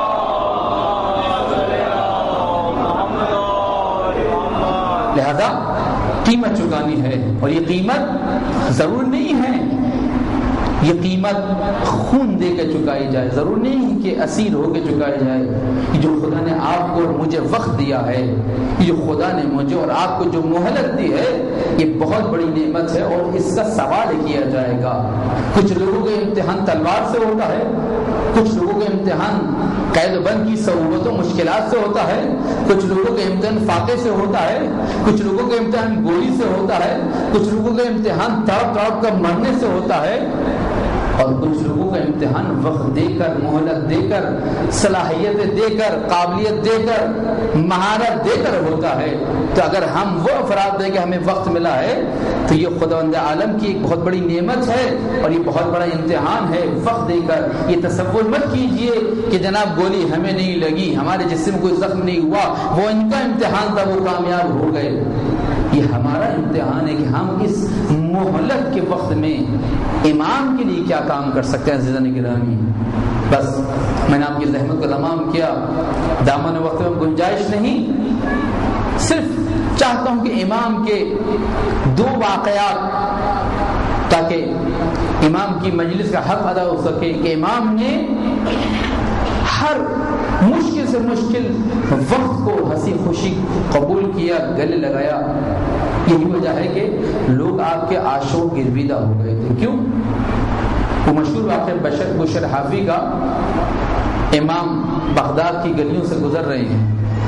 A: لہذا قیمت چکانی ہے, اور یہ قیمت ضرور نہیں ہے یہ قیمت خون دے کے چکائی جائے, ضرور نہیں کہ اسیر ہو کے چکائی جائے. کہ جو خدا نے آپ کو اور مجھے وقت دیا ہے, کہ جو خدا نے مجھے اور آپ کو جو مہلت دی ہے, یہ بہت بڑی نعمت ہے اور اس کا سوال کیا جائے گا. کچھ لوگوں کا امتحان تلوار سے ہوتا ہے, کچھ لوگوں کا امتحان قید و بند کی صعوبتوں مشکلات سے ہوتا ہے, کچھ لوگوں کا امتحان فاقے سے ہوتا ہے, کچھ لوگوں کا امتحان گولی سے ہوتا ہے, کچھ لوگوں کا امتحان تڑپ تڑپ کر مرنے سے ہوتا ہے, اور کچھ لوگوں کا امتحان وقت دے کر, مہلت دے کر, صلاحیتیں دے کر, قابلیت دے کر, مہارت دے کر ہوتا ہے. تو اگر ہم وہ افراد دیں کہ ہمیں وقت ملا ہے تو یہ خداوند عالم کی ایک بہت بڑی نعمت ہے اور یہ بہت بڑا امتحان ہے. وقت دے کر یہ تصور مت کیجئے کہ جناب گولی ہمیں نہیں لگی, ہمارے جسم کوئی زخم نہیں ہوا, وہ ان کا امتحان تھا, وہ کامیاب ہو گئے. یہ ہمارا امتحان ہے کہ ہم اس مہلت کے وقت میں امام کے لیے کیا کام کر سکتے ہیں. عزیزان گرامی, بس میں نے آپ کی زحمت کو تمام کیا, دامن وقت میں گنجائش نہیں, صرف چاہتا ہوں کہ امام کے دو واقعات تاکہ امام کی مجلس کا حق ادا ہو سکے کہ امام نے ہر مشکل سے مشکل وقت کو ہنسی خوشی قبول کیا, گلے لگایا. یہی وجہ ہے کہ لوگ آپ کے عاشق گرویدہ ہو گئے تھے. کیوں؟ وہ مشہور واقعہ بشر بشر حافی کا, امام بغداد کی گلیوں سے گزر رہے ہیں,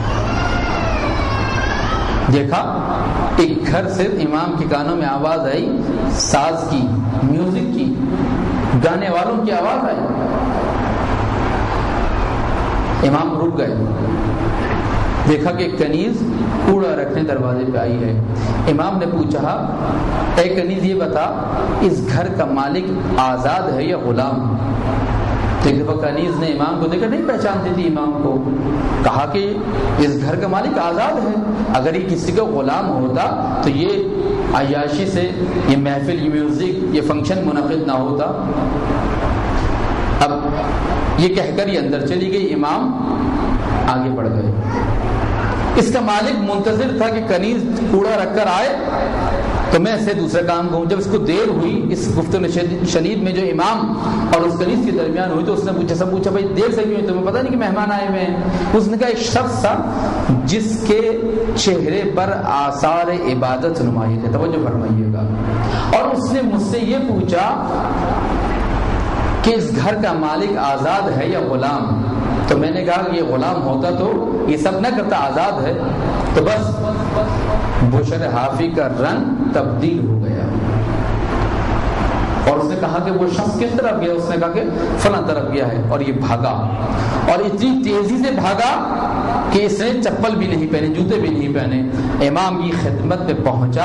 A: دیکھا ایک گھر سے امام کے کانوں میں آواز آئی, ساز کی, میوزک کی, گانے والوں کی آواز آئی. امام رک گئے, دیکھا کہ کنیز کوڑا رکھنے دروازے پہ آئی ہے. امام نے پوچھا, اے کنیز یہ بتا اس گھر کا مالک آزاد ہے یا غلام؟ ایک دفعہ کنیز نے امام کو دیکھا, نہیں پہچانتی تھی امام کو, کہا کہ اس گھر کا مالک آزاد ہے, اگر یہ کسی کا غلام ہوتا تو یہ عیاشی سے یہ محفل, یہ میوزک, یہ فنکشن منعقد نہ ہوتا. اب یہ کہہ کر یہ اندر چلی گئی, امام آگے بڑھ گئے. اس کا مالک منتظر تھا کہ کنیز کوڑا رکھ کر آئے تو میں اسے دوسرا کام کہوں. جب اس کو دیر ہوئی اس گفتگو شنید میں جو امام اور اس کنیز کے درمیان ہوئی تو اس نے پوچھا سب پوچھا بھائی دیر سے کیوں؟ تمہیں پتہ نہیں کہ مہمان آئے ہوئے ہیں؟ اس نے کہا ایک شخص تھا جس کے چہرے پر آثار عبادت نمایاں تھے. توجہ فرمائیے گا. اور اس نے مجھ سے یہ پوچھا کہ اس گھر کا مالک آزاد ہے یا غلام؟ تو میں نے کہا کہ یہ غلام ہوتا تو یہ سب نہ کرتا، آزاد ہے. تو بس بشر حافی کا رنگ تبدیل ہو گیا اور اس نے کہا کہ وہ شخص کس طرف گیا؟ اس نے کہا کہ فلاں طرف گیا ہے. اور یہ بھاگا اور اتنی تیزی سے بھاگا کہ اس نے چپل بھی نہیں پہنے، جوتے بھی نہیں پہنے. امام کی خدمت میں پہنچا،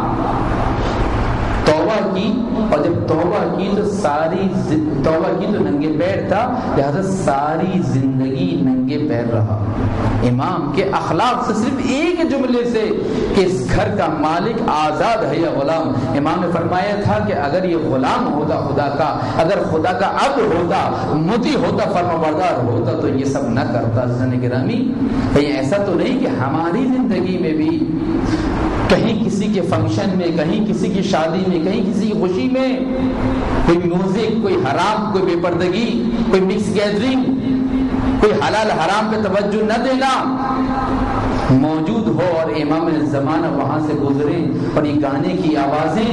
A: توبہ کی، اور جب توبہ کی تو ساری توبہ کی تو ننگے پیر تھا، لہذا ساری زندگی ننگے پیر رہا. امام کے اخلاق سے صرف ایک جملے سے کہ اس گھر کا مالک آزاد ہے یا غلام. امام نے فرمایا تھا کہ اگر یہ غلام ہوتا خدا کا، اگر خدا کا عبد ہوتا، مطیع ہوتا، فرمانبردار ہوتا تو یہ سب نہ کرتا. عزیزان گرامی، کہیں ایسا تو نہیں کہ ہماری زندگی میں بھی کہیں کسی کے فنکشن میں، کہیں کسی کی شادی میں، کہیں کسی کی خوشی میں کوئی میوزک، کوئی حرام، کوئی بے پردگی، کوئی مکس گیدرنگ، کوئی حلال حرام پہ توجہ نہ دینا موجود ہو اور امام زمانہ وہاں سے گزرے اور یہ گانے کی آوازیں،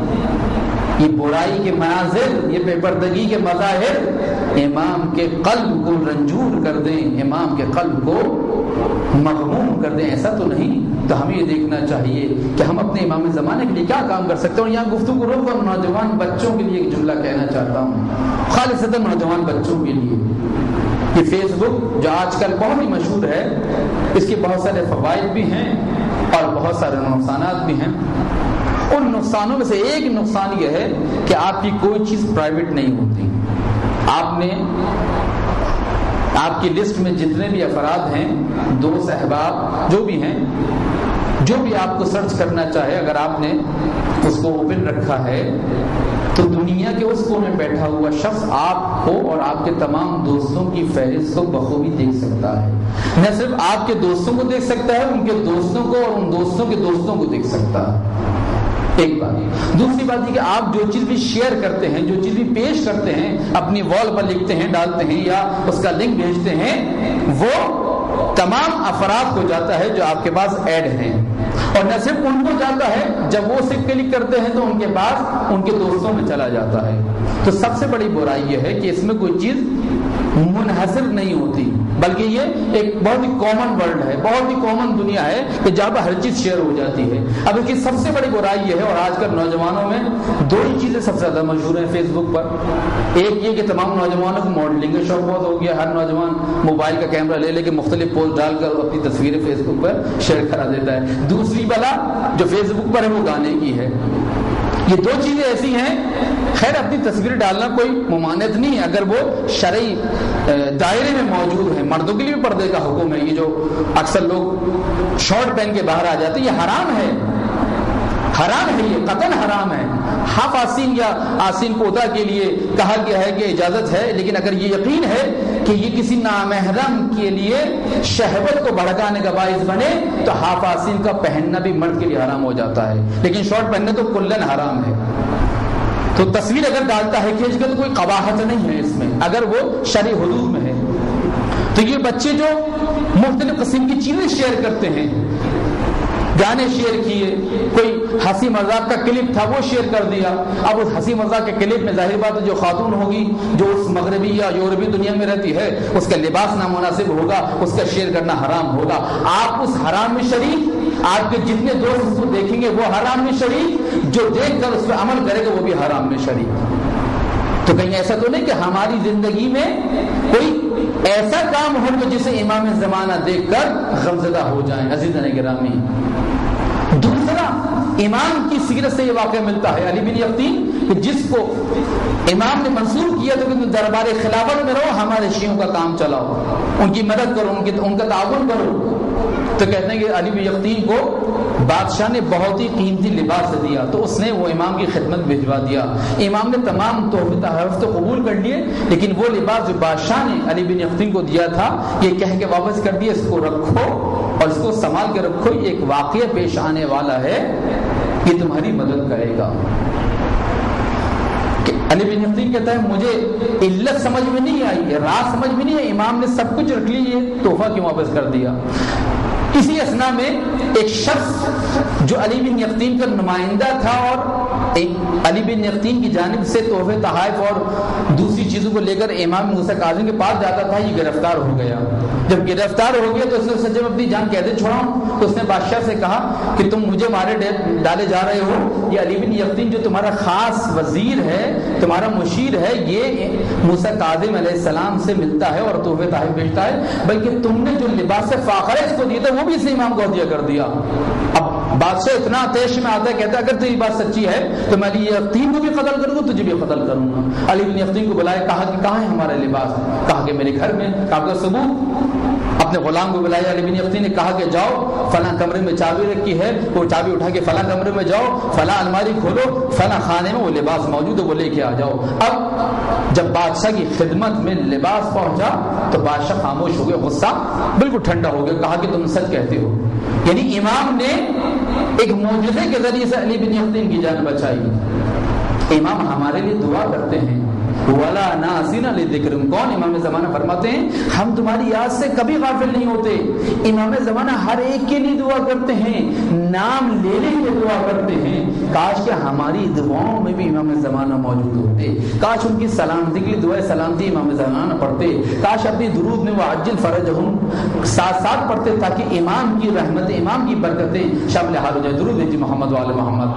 A: یہ برائی کے مناظر، یہ بے پردگی کے مظاہر امام کے قلب کو رنجور کر دیں، امام کے قلب کو مغموم کر دیں. ایسا تو نہیں. تو ہمیں یہ دیکھنا چاہیے کہ ہم اپنے امام زمانے کے لیے کیا کام کر سکتے ہیں. اور یہاں گفتگو کو روک کر نوجوان بچوں کے لیے ایک جملہ کہنا چاہتا ہوں، خالصتاً نوجوان بچوں کے لیے. یہ فیس بک جو آج کل بہت ہی مشہور ہے، اس کے بہت سارے فوائد بھی ہیں اور بہت سارے نقصانات بھی ہیں. ان نقصانوں میں سے ایک نقصان یہ ہے کہ آپ کی کوئی چیز پرائیویٹ نہیں ہوتی. آپ نے آپ کی لسٹ میں جتنے بھی افراد ہیں، دوست احباب جو بھی ہیں، جو بھی آپ کو سرچ کرنا چاہے، اگر آپ نے اس کو اوپن رکھا ہے تو دنیا کے اس کونے میں بیٹھا ہوا شخص آپ کو اور آپ کے تمام دوستوں کی فہرست کو بخوبی دیکھ سکتا ہے. نہ صرف آپ کے دوستوں کو دیکھ سکتا ہے، ان کے دوستوں کو اور ان دوستوں کے دوستوں کو دیکھ سکتا ہے. ایک بات. دوسری بات یہ کہ آپ جو چیز بھی شیئر کرتے ہیں، جو چیز بھی پیش کرتے ہیں، اپنی وال پر لکھتے ہیں، ڈالتے ہیں یا اس کا لنک بھیجتے ہیں، وہ تمام افراد کو جاتا ہے جو آپ کے پاس ایڈ ہیں. اور نہ صرف ان کو جاتا ہے، جب وہ اسے کلک کرتے ہیں تو ان کے پاس ان کے دوستوں میں چلا جاتا ہے. تو سب سے بڑی برائی یہ ہے کہ اس میں کوئی چیز منحصر نہیں ہوتی، بلکہ یہ ایک بہت ہی کامن ورلڈ ہے، بہت ہی کامن دنیا ہے کہ جہاں پر ہر چیز شیئر ہو جاتی ہے. اب اس کی سب سے بڑی برائی یہ ہے، اور آج کل نوجوانوں میں دو ہی چیزیں سب سے زیادہ مشہور ہیں فیس بک پر. ایک یہ کہ تمام نوجوانوں کو ماڈلنگ کا شوق بہت ہو گیا، ہر نوجوان موبائل کا کیمرہ لے لے کے مختلف پوسٹ ڈال کر اپنی تصویریں فیس بک پر شیئر کرا دیتا ہے. دوسری بلا جو فیس بک پر ہے وہ گانے کی ہے. یہ دو چیزیں ایسی ہیں، خیر اپنی تصویر ڈالنا کوئی ممانعت نہیں ہے اگر وہ شرعی دائرے میں موجود ہے. مردوں کے لیے بھی پردے کا حکم ہے. یہ جو اکثر لوگ شارٹ پہن کے باہر آ جاتے ہیں، یہ حرام ہے، حرام ہے، یہ قطعاً حرام ہے. ہاف آسین یا آسین پوتا کے لیے کہا گیا ہے کہ اجازت ہے، لیکن اگر یہ یقین ہے کہ یہ کسی نامحرم کے لیے شہوت کو بھڑکانے کا باعث بنے تو ہاف آسین کا پہننا بھی مرد کے لیے حرام ہو جاتا ہے، لیکن شارٹ پہننا تو کلن حرام ہے. تو تصویر اگر ڈالتا ہے کھینچ کے تو کوئی قباحت نہیں ہے اس میں، اگر وہ شرعی حدود میں ہے. تو یہ بچے جو مختلف قسم کی چیزیں شیئر کرتے ہیں، گانے شیئر کیے، کوئی ہنسی مذاق کا کلپ تھا وہ شیئر کر دیا. اب اس ہنسی مذاق کے کلپ میں ظاہر بات ہے جو خاتون ہوگی جو اس مغربی یا یورپی دنیا میں رہتی ہے، اس کا لباس نامناسب ہوگا، اس کا شیئر کرنا حرام ہوگا. آپ اس حرام میں شریک، آپ کے جتنے دوست اس کو دیکھیں گے وہ حرام میں شریک، جو دیکھ کر اس پہ عمل کرے گا وہ بھی حرام میں شریک. تو کہیں ایسا تو نہیں کہ ہماری زندگی میں کوئی ایسا کام ہو کہ جسے امام زمانہ دیکھ کر غمزدہ ہو جائیں. عزیزان گرامی، دوسرا امام کی سیرت سے یہ واقعہ ملتا ہے، علی بن یقین کہ جس کو امام نے منصور کیا تو کہ دربار خلافت میں رہو، ہمارے شیعوں کا کام چلاؤ، ان کی مدد کرو، ان کی ان کا تعاون کرو. تو کہتے ہیں کہ علی بن یقین کو بادشاہ نے بہت ہی قیمتی لباس دیا تو اس نے وہ امام کی خدمت بھجوا دیا. امام نے تمام تحفے تحائف تو قبول کر لیے، لیکن وہ لباس جو بادشاہ نے علی بن یقین کو دیا تھا یہ کہہ کے واپس کر دیا، اس کو رکھو اور اس کو سنبھال کے رکھو. ایک واقعہ پیش آنے والا ہے یہ تمہاری مدد کرے گا. علی بن یقین کہتا ہے مجھے علت سمجھ میں نہیں آئی، راز سمجھ میں نہیں آئی، امام نے سب کچھ رکھ لی، یہ تحفہ کیوں واپس کر دیا. اسی اسنا میں ایک شخص جو علی بن یقین کا نمائندہ تھا اور علی بن یقین کی جانب سے تحفے تحائف اور دوسری چیزوں کو لے کر امام موسیٰ کاظم کے پاس جاتا تھا، یہ گرفتار ہو گیا. جب گرفتار ہو گیا تو اس نے سوچا جب اپنی جان کیسے چھوڑاؤں، تو اس نے بادشاہ سے کہا کہ تم مجھے مارے ڈالے جا رہے ہو، یہ علی بن یقین جو تمہارا خاص وزیر ہے، تمہارا مشیر ہے، یہ موسیٰ کاظم علیہ السلام سے ملتا ہے اور تحفے تحائف بھیجتا ہے، بلکہ تم نے جو لباس فاخر ہے اس کو دیا تھا وہ بھی اسے امام کو ہدیہ کر دیا. اب بادشاہ اتنا آتش میں آتا ہے، کہتا ہے اگر تیری بات سچی ہے تو میں علی یقین کو بھی قتل کروں گا، تجھے بھی قتل کروں گا. علی بن یقین کو بلایا، کہا کہ کہاں ہے ہمارا لباس؟ کہا کہ میرے گھر میں. کہا کہ ثبوت؟ اپنے غلام کو بلایا. علی بن یقین نے کہا کہ جاؤ فلاں کمرے میں چابی رکھی ہے، وہ چابی اٹھا کے فلاں کمرے میں جاؤ، فلاں الماری کھولو، فلاں خانے میں وہ لباس موجود ہے، وہ لے کے آ جاؤ. اب جب بادشاہ کی خدمت میں لباس پہنچا تو بادشاہ خاموش ہو گیا، غصہ بالکل ٹھنڈا ہو گیا. کہا کہ تم سچ کہتے ہو. یعنی امام نے ایک معجزے کے ذریعے سے علی بن یقین کی جان بچائی. امام ہمارے لیے دعا کرتے ہیں، ولا ناسین لذکر. کون؟ امام زمانہ فرماتے ہیں ہم تمہاری یاد سے کبھی غافل نہیں ہوتے. امام زمانہ ہر ایک کے لیے دعا کرتے ہیں، نام لینے کے لیے دعا کرتے ہیں. کاش کہ ہماری دعاؤں میں بھی امام زمانہ موجود ہوتے، کاش ان کی سلامتی کے لیے دعائے سلامتی امام زمانہ پڑھتے، کاش اپنی درود میں وہ عجل فرجہم ساتھ ساتھ پڑھتے تاکہ امام کی رحمت، امام کی برکتیں شامل حال ہو جائے. درود جی محمد وآل محمد.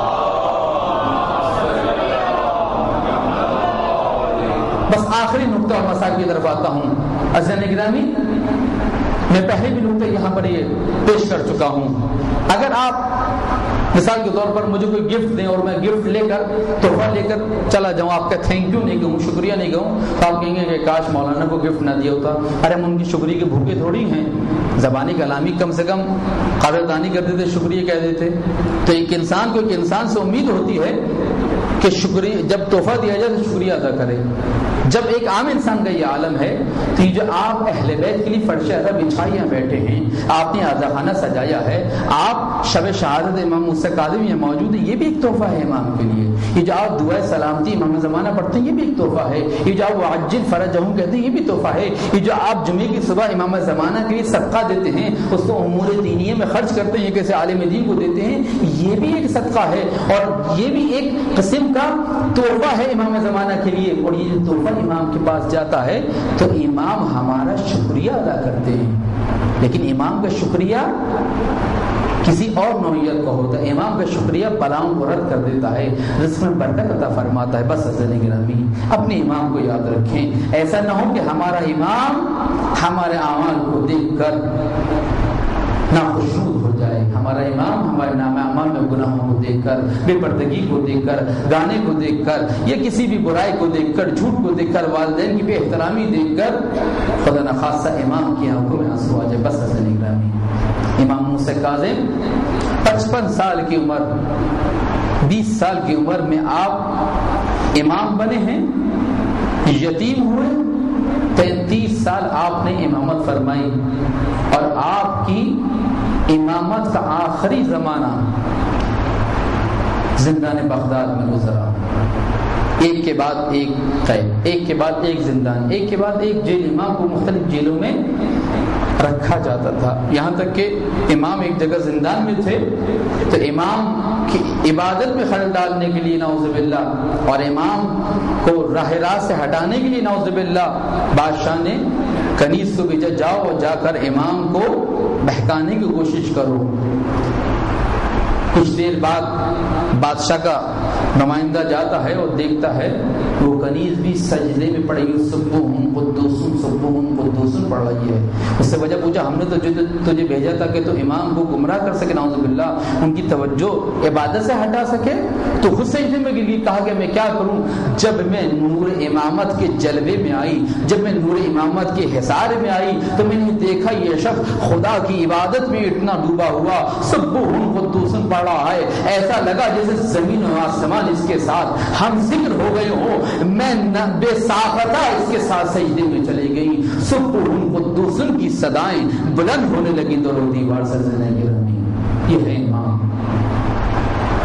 A: بس آخری نقطہ اور مسائل کی طرف آتا ہوں. عزیزان گرامی، میں پہلے بھی نقطہ یہاں پر یہ پیش کر چکا ہوں. اگر آپ مثال کے طور پر مجھے کوئی گفٹ دیں اور میں گفٹ لے کر تحفہ لے کر چلا جاؤں، آپ کا تھینک یو نہیں کہوں، شکریہ نہیں کہوں، تو آپ کہیں گے کہ کاش مولانا کو گفٹ نہ دیا ہوتا. ارے ہم ان کی شکریہ کے بھوکے تھوڑی ہیں، زبانی کلامی کم سے کم قدردانی کرتے تھے، شکریہ کہہ دیتے. تو ایک انسان کو ایک انسان سے امید ہوتی ہے کہ شکریہ جب تحفہ دیا جائے تو شکریہ ادا کرے. جب ایک عام انسان کا یہ عالم ہے تو جو آپ اہل بیت کے لیے فرش ادا بچھائے بیٹھے ہیں، آپ نے آذاخانہ سجایا ہے، آپ شب شہادت امام موسیٰ کاظم یہ موجود ہے، یہ بھی ایک تحفہ ہے امام کے لیے. یہ جو آپ دعائے سلامتی امام زمانہ پڑھتے ہیں یہ بھی ایک تحفہ ہے. یہ جو آپ وعجل فرجہم کہتے ہیں یہ بھی تحفہ ہے. یہ جو آپ جمعے کی صبح امام زمانہ کے لیے صدقہ دیتے ہیں، اس کو امور دینیہ میں خرچ کرتے ہیں، کیسے عالم دین کو دیتے ہیں، یہ بھی ایک صدقہ ہے اور یہ بھی ایک قسم کا تحفہ ہے امام زمانہ کے لیے. اور یہ جو تحفہ امام کے پاس جاتا ہے تو امام ہمارا شکریہ ادا کرتے ہیں. لیکن امام کا شکریہ کسی اور نوعیت کا ہوتا ہے. امام کا شکریہ بلاؤں کو رد کر دیتا ہے، رزق میں برکت عطا فرماتا ہے. بس عزیزان گرامی، اپنے امام کو یاد رکھیں. ایسا نہ ہو کہ ہمارا امام ہمارے اعمال کو دیکھ کر ناخوشنود ہو جائے. ہمارا امام ہمارے نام اعمال میں گناہوں کو دیکھ کر، بے پردگی کو دیکھ کر، گانے کو دیکھ کر، یا کسی بھی برائی کو دیکھ کر، جھوٹ کو دیکھ کر، والدین کی بے احترامی دیکھ کر خدا نخواستہ امام کی آنکھوں میں آنسو آ جائے. بس عزیزان گرامی، امام موسیٰ کاظم پچپن سال کی عمر، بیس سال کی عمر میں آپ امام بنے ہیں، یتیم ہوئے، تینتیس سال آپ نے امامت فرمائی اور آپ کی امامت کا آخری زمانہ زندان بغداد میں گزرا. ایک کے بعد ایک قید، ایک کے بعد ایک زندان، ایک کے بعد ایک جیل. امام کو مختلف جیلوں میں رکھا جاتا تھا، یہاں تک کہ امام ایک جگہ زندان میں تھے تو امام کی عبادت میں خلل ڈالنے کے لیے نعوذ باللہ اور امام کو راہ راست سے ہٹانے کے لیے نعوذ باللہ بادشاہ نے کنیز کو بھیجا، جاؤ اور جا کر امام کو بہکانے کی کوشش کرو. کچھ دیر بعد بادشاہ کا نمائندہ جاتا ہے اور دیکھتا ہے وہ کنیز بھی سجدے میں پڑی ہوئی سبحان قدوس سبحان قدوس پڑھ رہی ہے. اس سے وجہ پوچھا، ہم نے تو تجھے بھیجا تھا کہ تو امام کو گمراہ کر سکے، نعوذ باللہ ان کی توجہ عبادت سے ہٹا سکے. تو خود سجدے میں گر گئی، کہا کہ میں کیا کروں. جب میں نور امامت کے جلوے میں آئی، جب میں نور امامت کے حصار میں آئی تو میں نے دیکھا یہ شخص خدا کی عبادت میں اتنا ڈوبا ہوا سبحان قدوس پڑھ رہا ہے، ایسا لگا جیسے زمین و آسمان اس کے ساتھ ہم ذکر ہو گئے ہوں. میں بے ساختہ اس کے ساتھ سجدے میں چلی گئی. سبحان قدوس کی صدائیں بلند ہونے لگی دور و دیوار سے. زندگی رہی یہ ہے امام.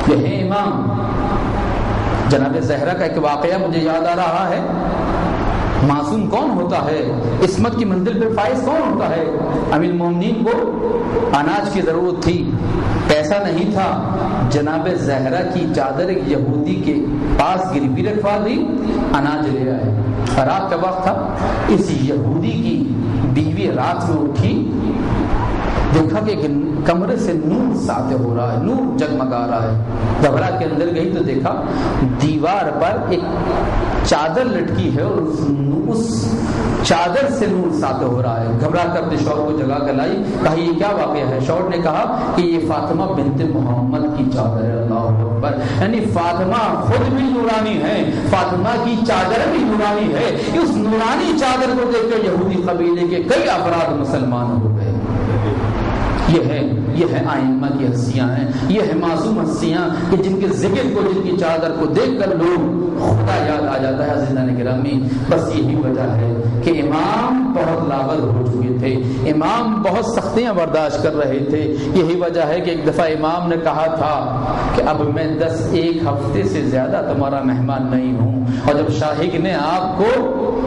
A: یہ ہے امام. جناب زہرا کا ایک واقعہ مجھے یاد آ رہا ہے. معصوم کون ہوتا ہے؟ عصمت کی منزل پہ فائز کون ہوتا ہے؟ امیر المومنین کو اناج کی ضرورت تھی، پیسہ نہیں تھا. جناب زہرا کی چادر ایک یہودی کے پاس گروی رکھوا دی، اناج لے آئے. رات کا وقت تھا. اس یہودی کی بیوی رات میں اٹھی، دیکھا کہ کمرے سے نور ساطع ہو رہا ہے، نور جگمگا رہا ہے. گھبرا کے اندر گئی تو دیکھا دیوار پر ایک چادر لٹکی ہے اور اس چادر سے نور ساطع ہو رہا ہے. گھبرا کر اپنے شوہر کو جگا کر لائی، کہا یہ کیا واقعہ ہے؟ شوہر نے کہا کہ یہ فاطمہ بنت محمد کی چادر ہے. اللہ اکبر. یعنی فاطمہ خود بھی نورانی ہے، فاطمہ کی چادر بھی نورانی ہے. اس نورانی چادر کو دیکھ کر یہودی قبیلے کے کئی افراد مسلمان ہو گئے. یہ ہے یہ ہے آئمہ کی ہستیاں ہیں، یہ ہے معصوم ہستیاں کہ جن کے ذکر کو، جن کی چادر کو دیکھ کر لوگ خدا یاد آ جاتا ہے. عزیزان گرامی، بس یہی وجہ ہے کہ امام بہت لاغر ہو چکے تھے، امام بہت سختیاں برداشت کر رہے تھے. یہی وجہ ہے کہ ایک دفعہ امام نے کہا تھا کہ اب میں دس ایک ہفتے سے زیادہ تمہارا مہمان نہیں ہوں. اور جب شاہق نے آپ کو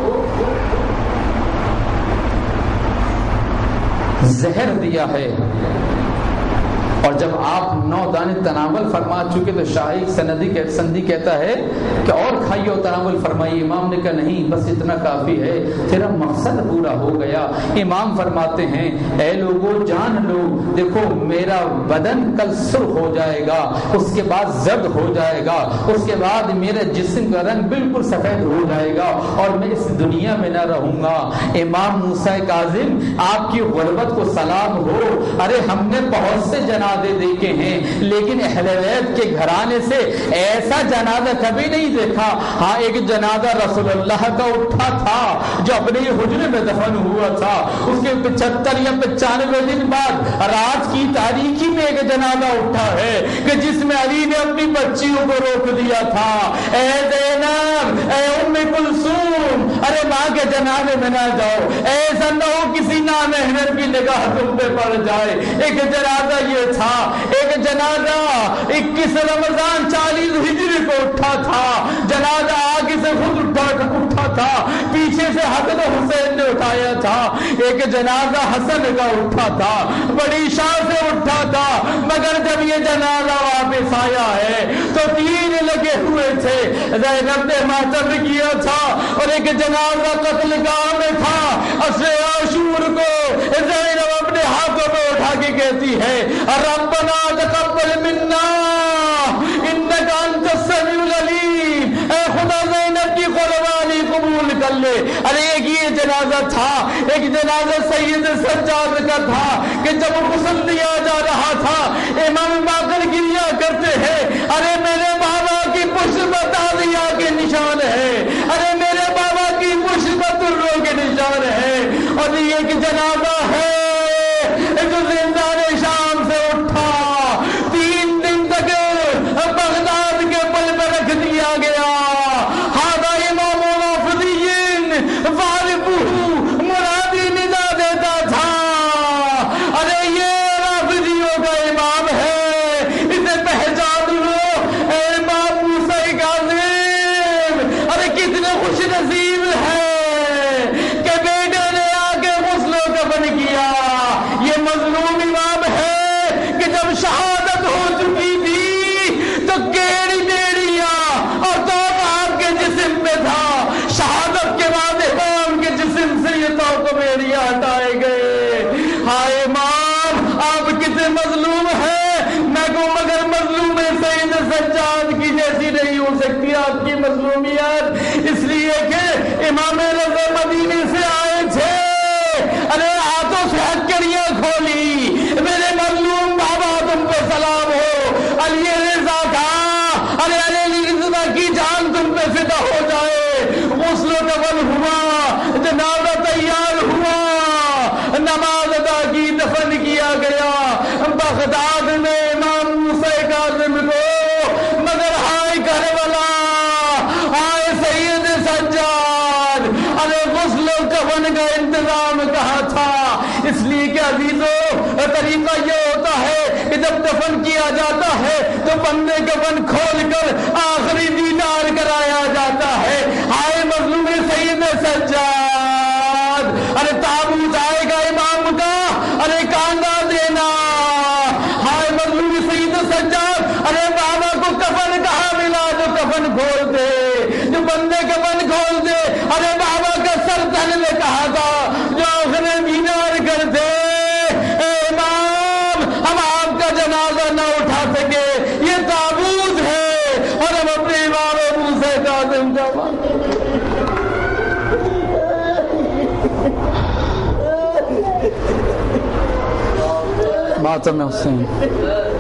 A: زہر دیا ہے اور جب آپ نو دانے تناول فرما چکے تو شاہی سندی سندی کہتا ہے کہ اور کھائیے اور تناول فرمائیے. امام نے کہا نہیں، بس اتنا کافی ہے، تیرا مقصد پورا ہو گیا. امام فرماتے ہیں اے لوگوں جان لو، دیکھو میرا بدن کل سرخ ہو جائے گا، اس کے بعد زرد ہو جائے گا، اس کے بعد میرے جسم کا رنگ بالکل سفید ہو جائے گا اور میں اس دنیا میں نہ رہوں گا. امام موسیٰ کاظم آپ کی غربت کو سلام ہو. ارے ہم نے بہت سے جناب دیکھے ہیں لیکن اہل بیت کے گھرانے سے ایسا جنازہ کبھی نہیں دیکھا. ہاں ایک جنازہ رسول اللہ کا اٹھا تھا جو اپنے حجرے میں دفن ہوا تھا. اس کے پچہتر یا پچانوے دن بعد رات کی تاریکی میں ایک جنازہ اٹھا ہے کہ جس میں علی نے اپنی بچیوں کو روک دیا تھا. اے زینب، اے ام کلثوم، ارے ماں کے جنازے میں نہ جاؤ، ایسا نہ ہو کسی نامحرم کی نگاہ تم پہ پڑ جائے. ایک جنازہ یہ تھا، ایک جنازہ اکیس رمضان چالیس ہجری کو اٹھا تھا. جنازہ آگے سے خود اٹھا اٹھا تھا، پیچھے سے حسن حسین نے اٹھایا تھا. ایک جنازہ حسن کا اٹھا تھا، بڑی شان سے اٹھا تھا، مگر جب یہ جنازہ واپس آیا ہے تو تین لگے ہوئے تھے. زینب نے ماتم کیا تھا اور ایک جنازہ قتل گاہ میں تھا. عصر عاشور کو زینب اپنے ہاتھوں میں اٹھا کے کہتی ہے ربنا تقبل منا انک انت السمیع العلیم. اے خدا زینب کی قربانی قبول کر لے. ارے ایک یہ جنازہ تھا، ایک جنازہ سید سجاد کا تھا کہ جب غسل دیا جا رہا تھا امام باقر گریا کرتے ہیں ارے میرے بابا کی پشت تازیہ کے نشان ہے، ارے میرے بابا کی پشت دروں کے نشان ہے. اور یہ ایک جنازہ ہے جو زندان شام سے اٹھا، تین دن تک بغداد کے پل پر رکھ دیا گیا. ہاذا امام رافضین فارقہ مرادی ندا دیتا تھا. ارے یہ رافضیوں کا امام ہے، اسے پہچان لو. اے امام موسیٰ کاظم، ارے کتنے خوش نصیب ہے کہ بیٹے نے آ کے غسل و کفن کیا. یہ مظلوم امام ہے کہ جب شہادت ہو چکی تھی تو کیڑی بیڑیاں اور تو آپ کے جسم پہ تھا. شہادت کے بعد امام کے جسم سے یہ تو بیڑیاں ہٹائے گئے. ہائے امام آپ کتنے مظلوم ہیں. میں کو مگر مظلوم سید سجاد کی جیسی نہیں ہو سکتی آپ کی مظلومیت، اس لیے کہ امام رضا مدینے سے آئے تھے. ارے ہاتھوں سے ہتھکڑیاں کھولی، میرے مظلوم بابا تم پہ سلام ہو. علی رضا کا ارے علی رضا کی جان تم پہ فدا ہو جائے. غسل و کفن ہوا، جنازہ تیار ہوا، نماز ادا کی، دفن کیا گیا بغداد میں امام موسیٰ کاظم کو. مگر ہائے کربلا، ہائے سید سجاد، ارے غسل و کفن کا انتظام کہاں تھا؟ اس لیے کہ عزیزو طریقہ یہ ہوتا ہے کہ جب دفن کیا جاتا ہے تو بندے کفن کھول کر آخری دیدار کرایا جاتا ہے. ہائے مظلوم سید سجاد، ارے تابوت آئے گا امام کا، ارے کاندھا دینا. ہائے مظلوم سید سجاد، ارے بابا کو کفن کہاں ملا جو کفن کھول دے، جو بندے کفن کھول دے. ارے بابا کا سر تلنے کہا تھا جو آخر دینار کر دے. اے امام، ہم آپ کا جنازہ نہ اٹھا سکے، یہ تابوت ہے اور ہم اپنے امام موسیٰ کاظم کا ماتم حسین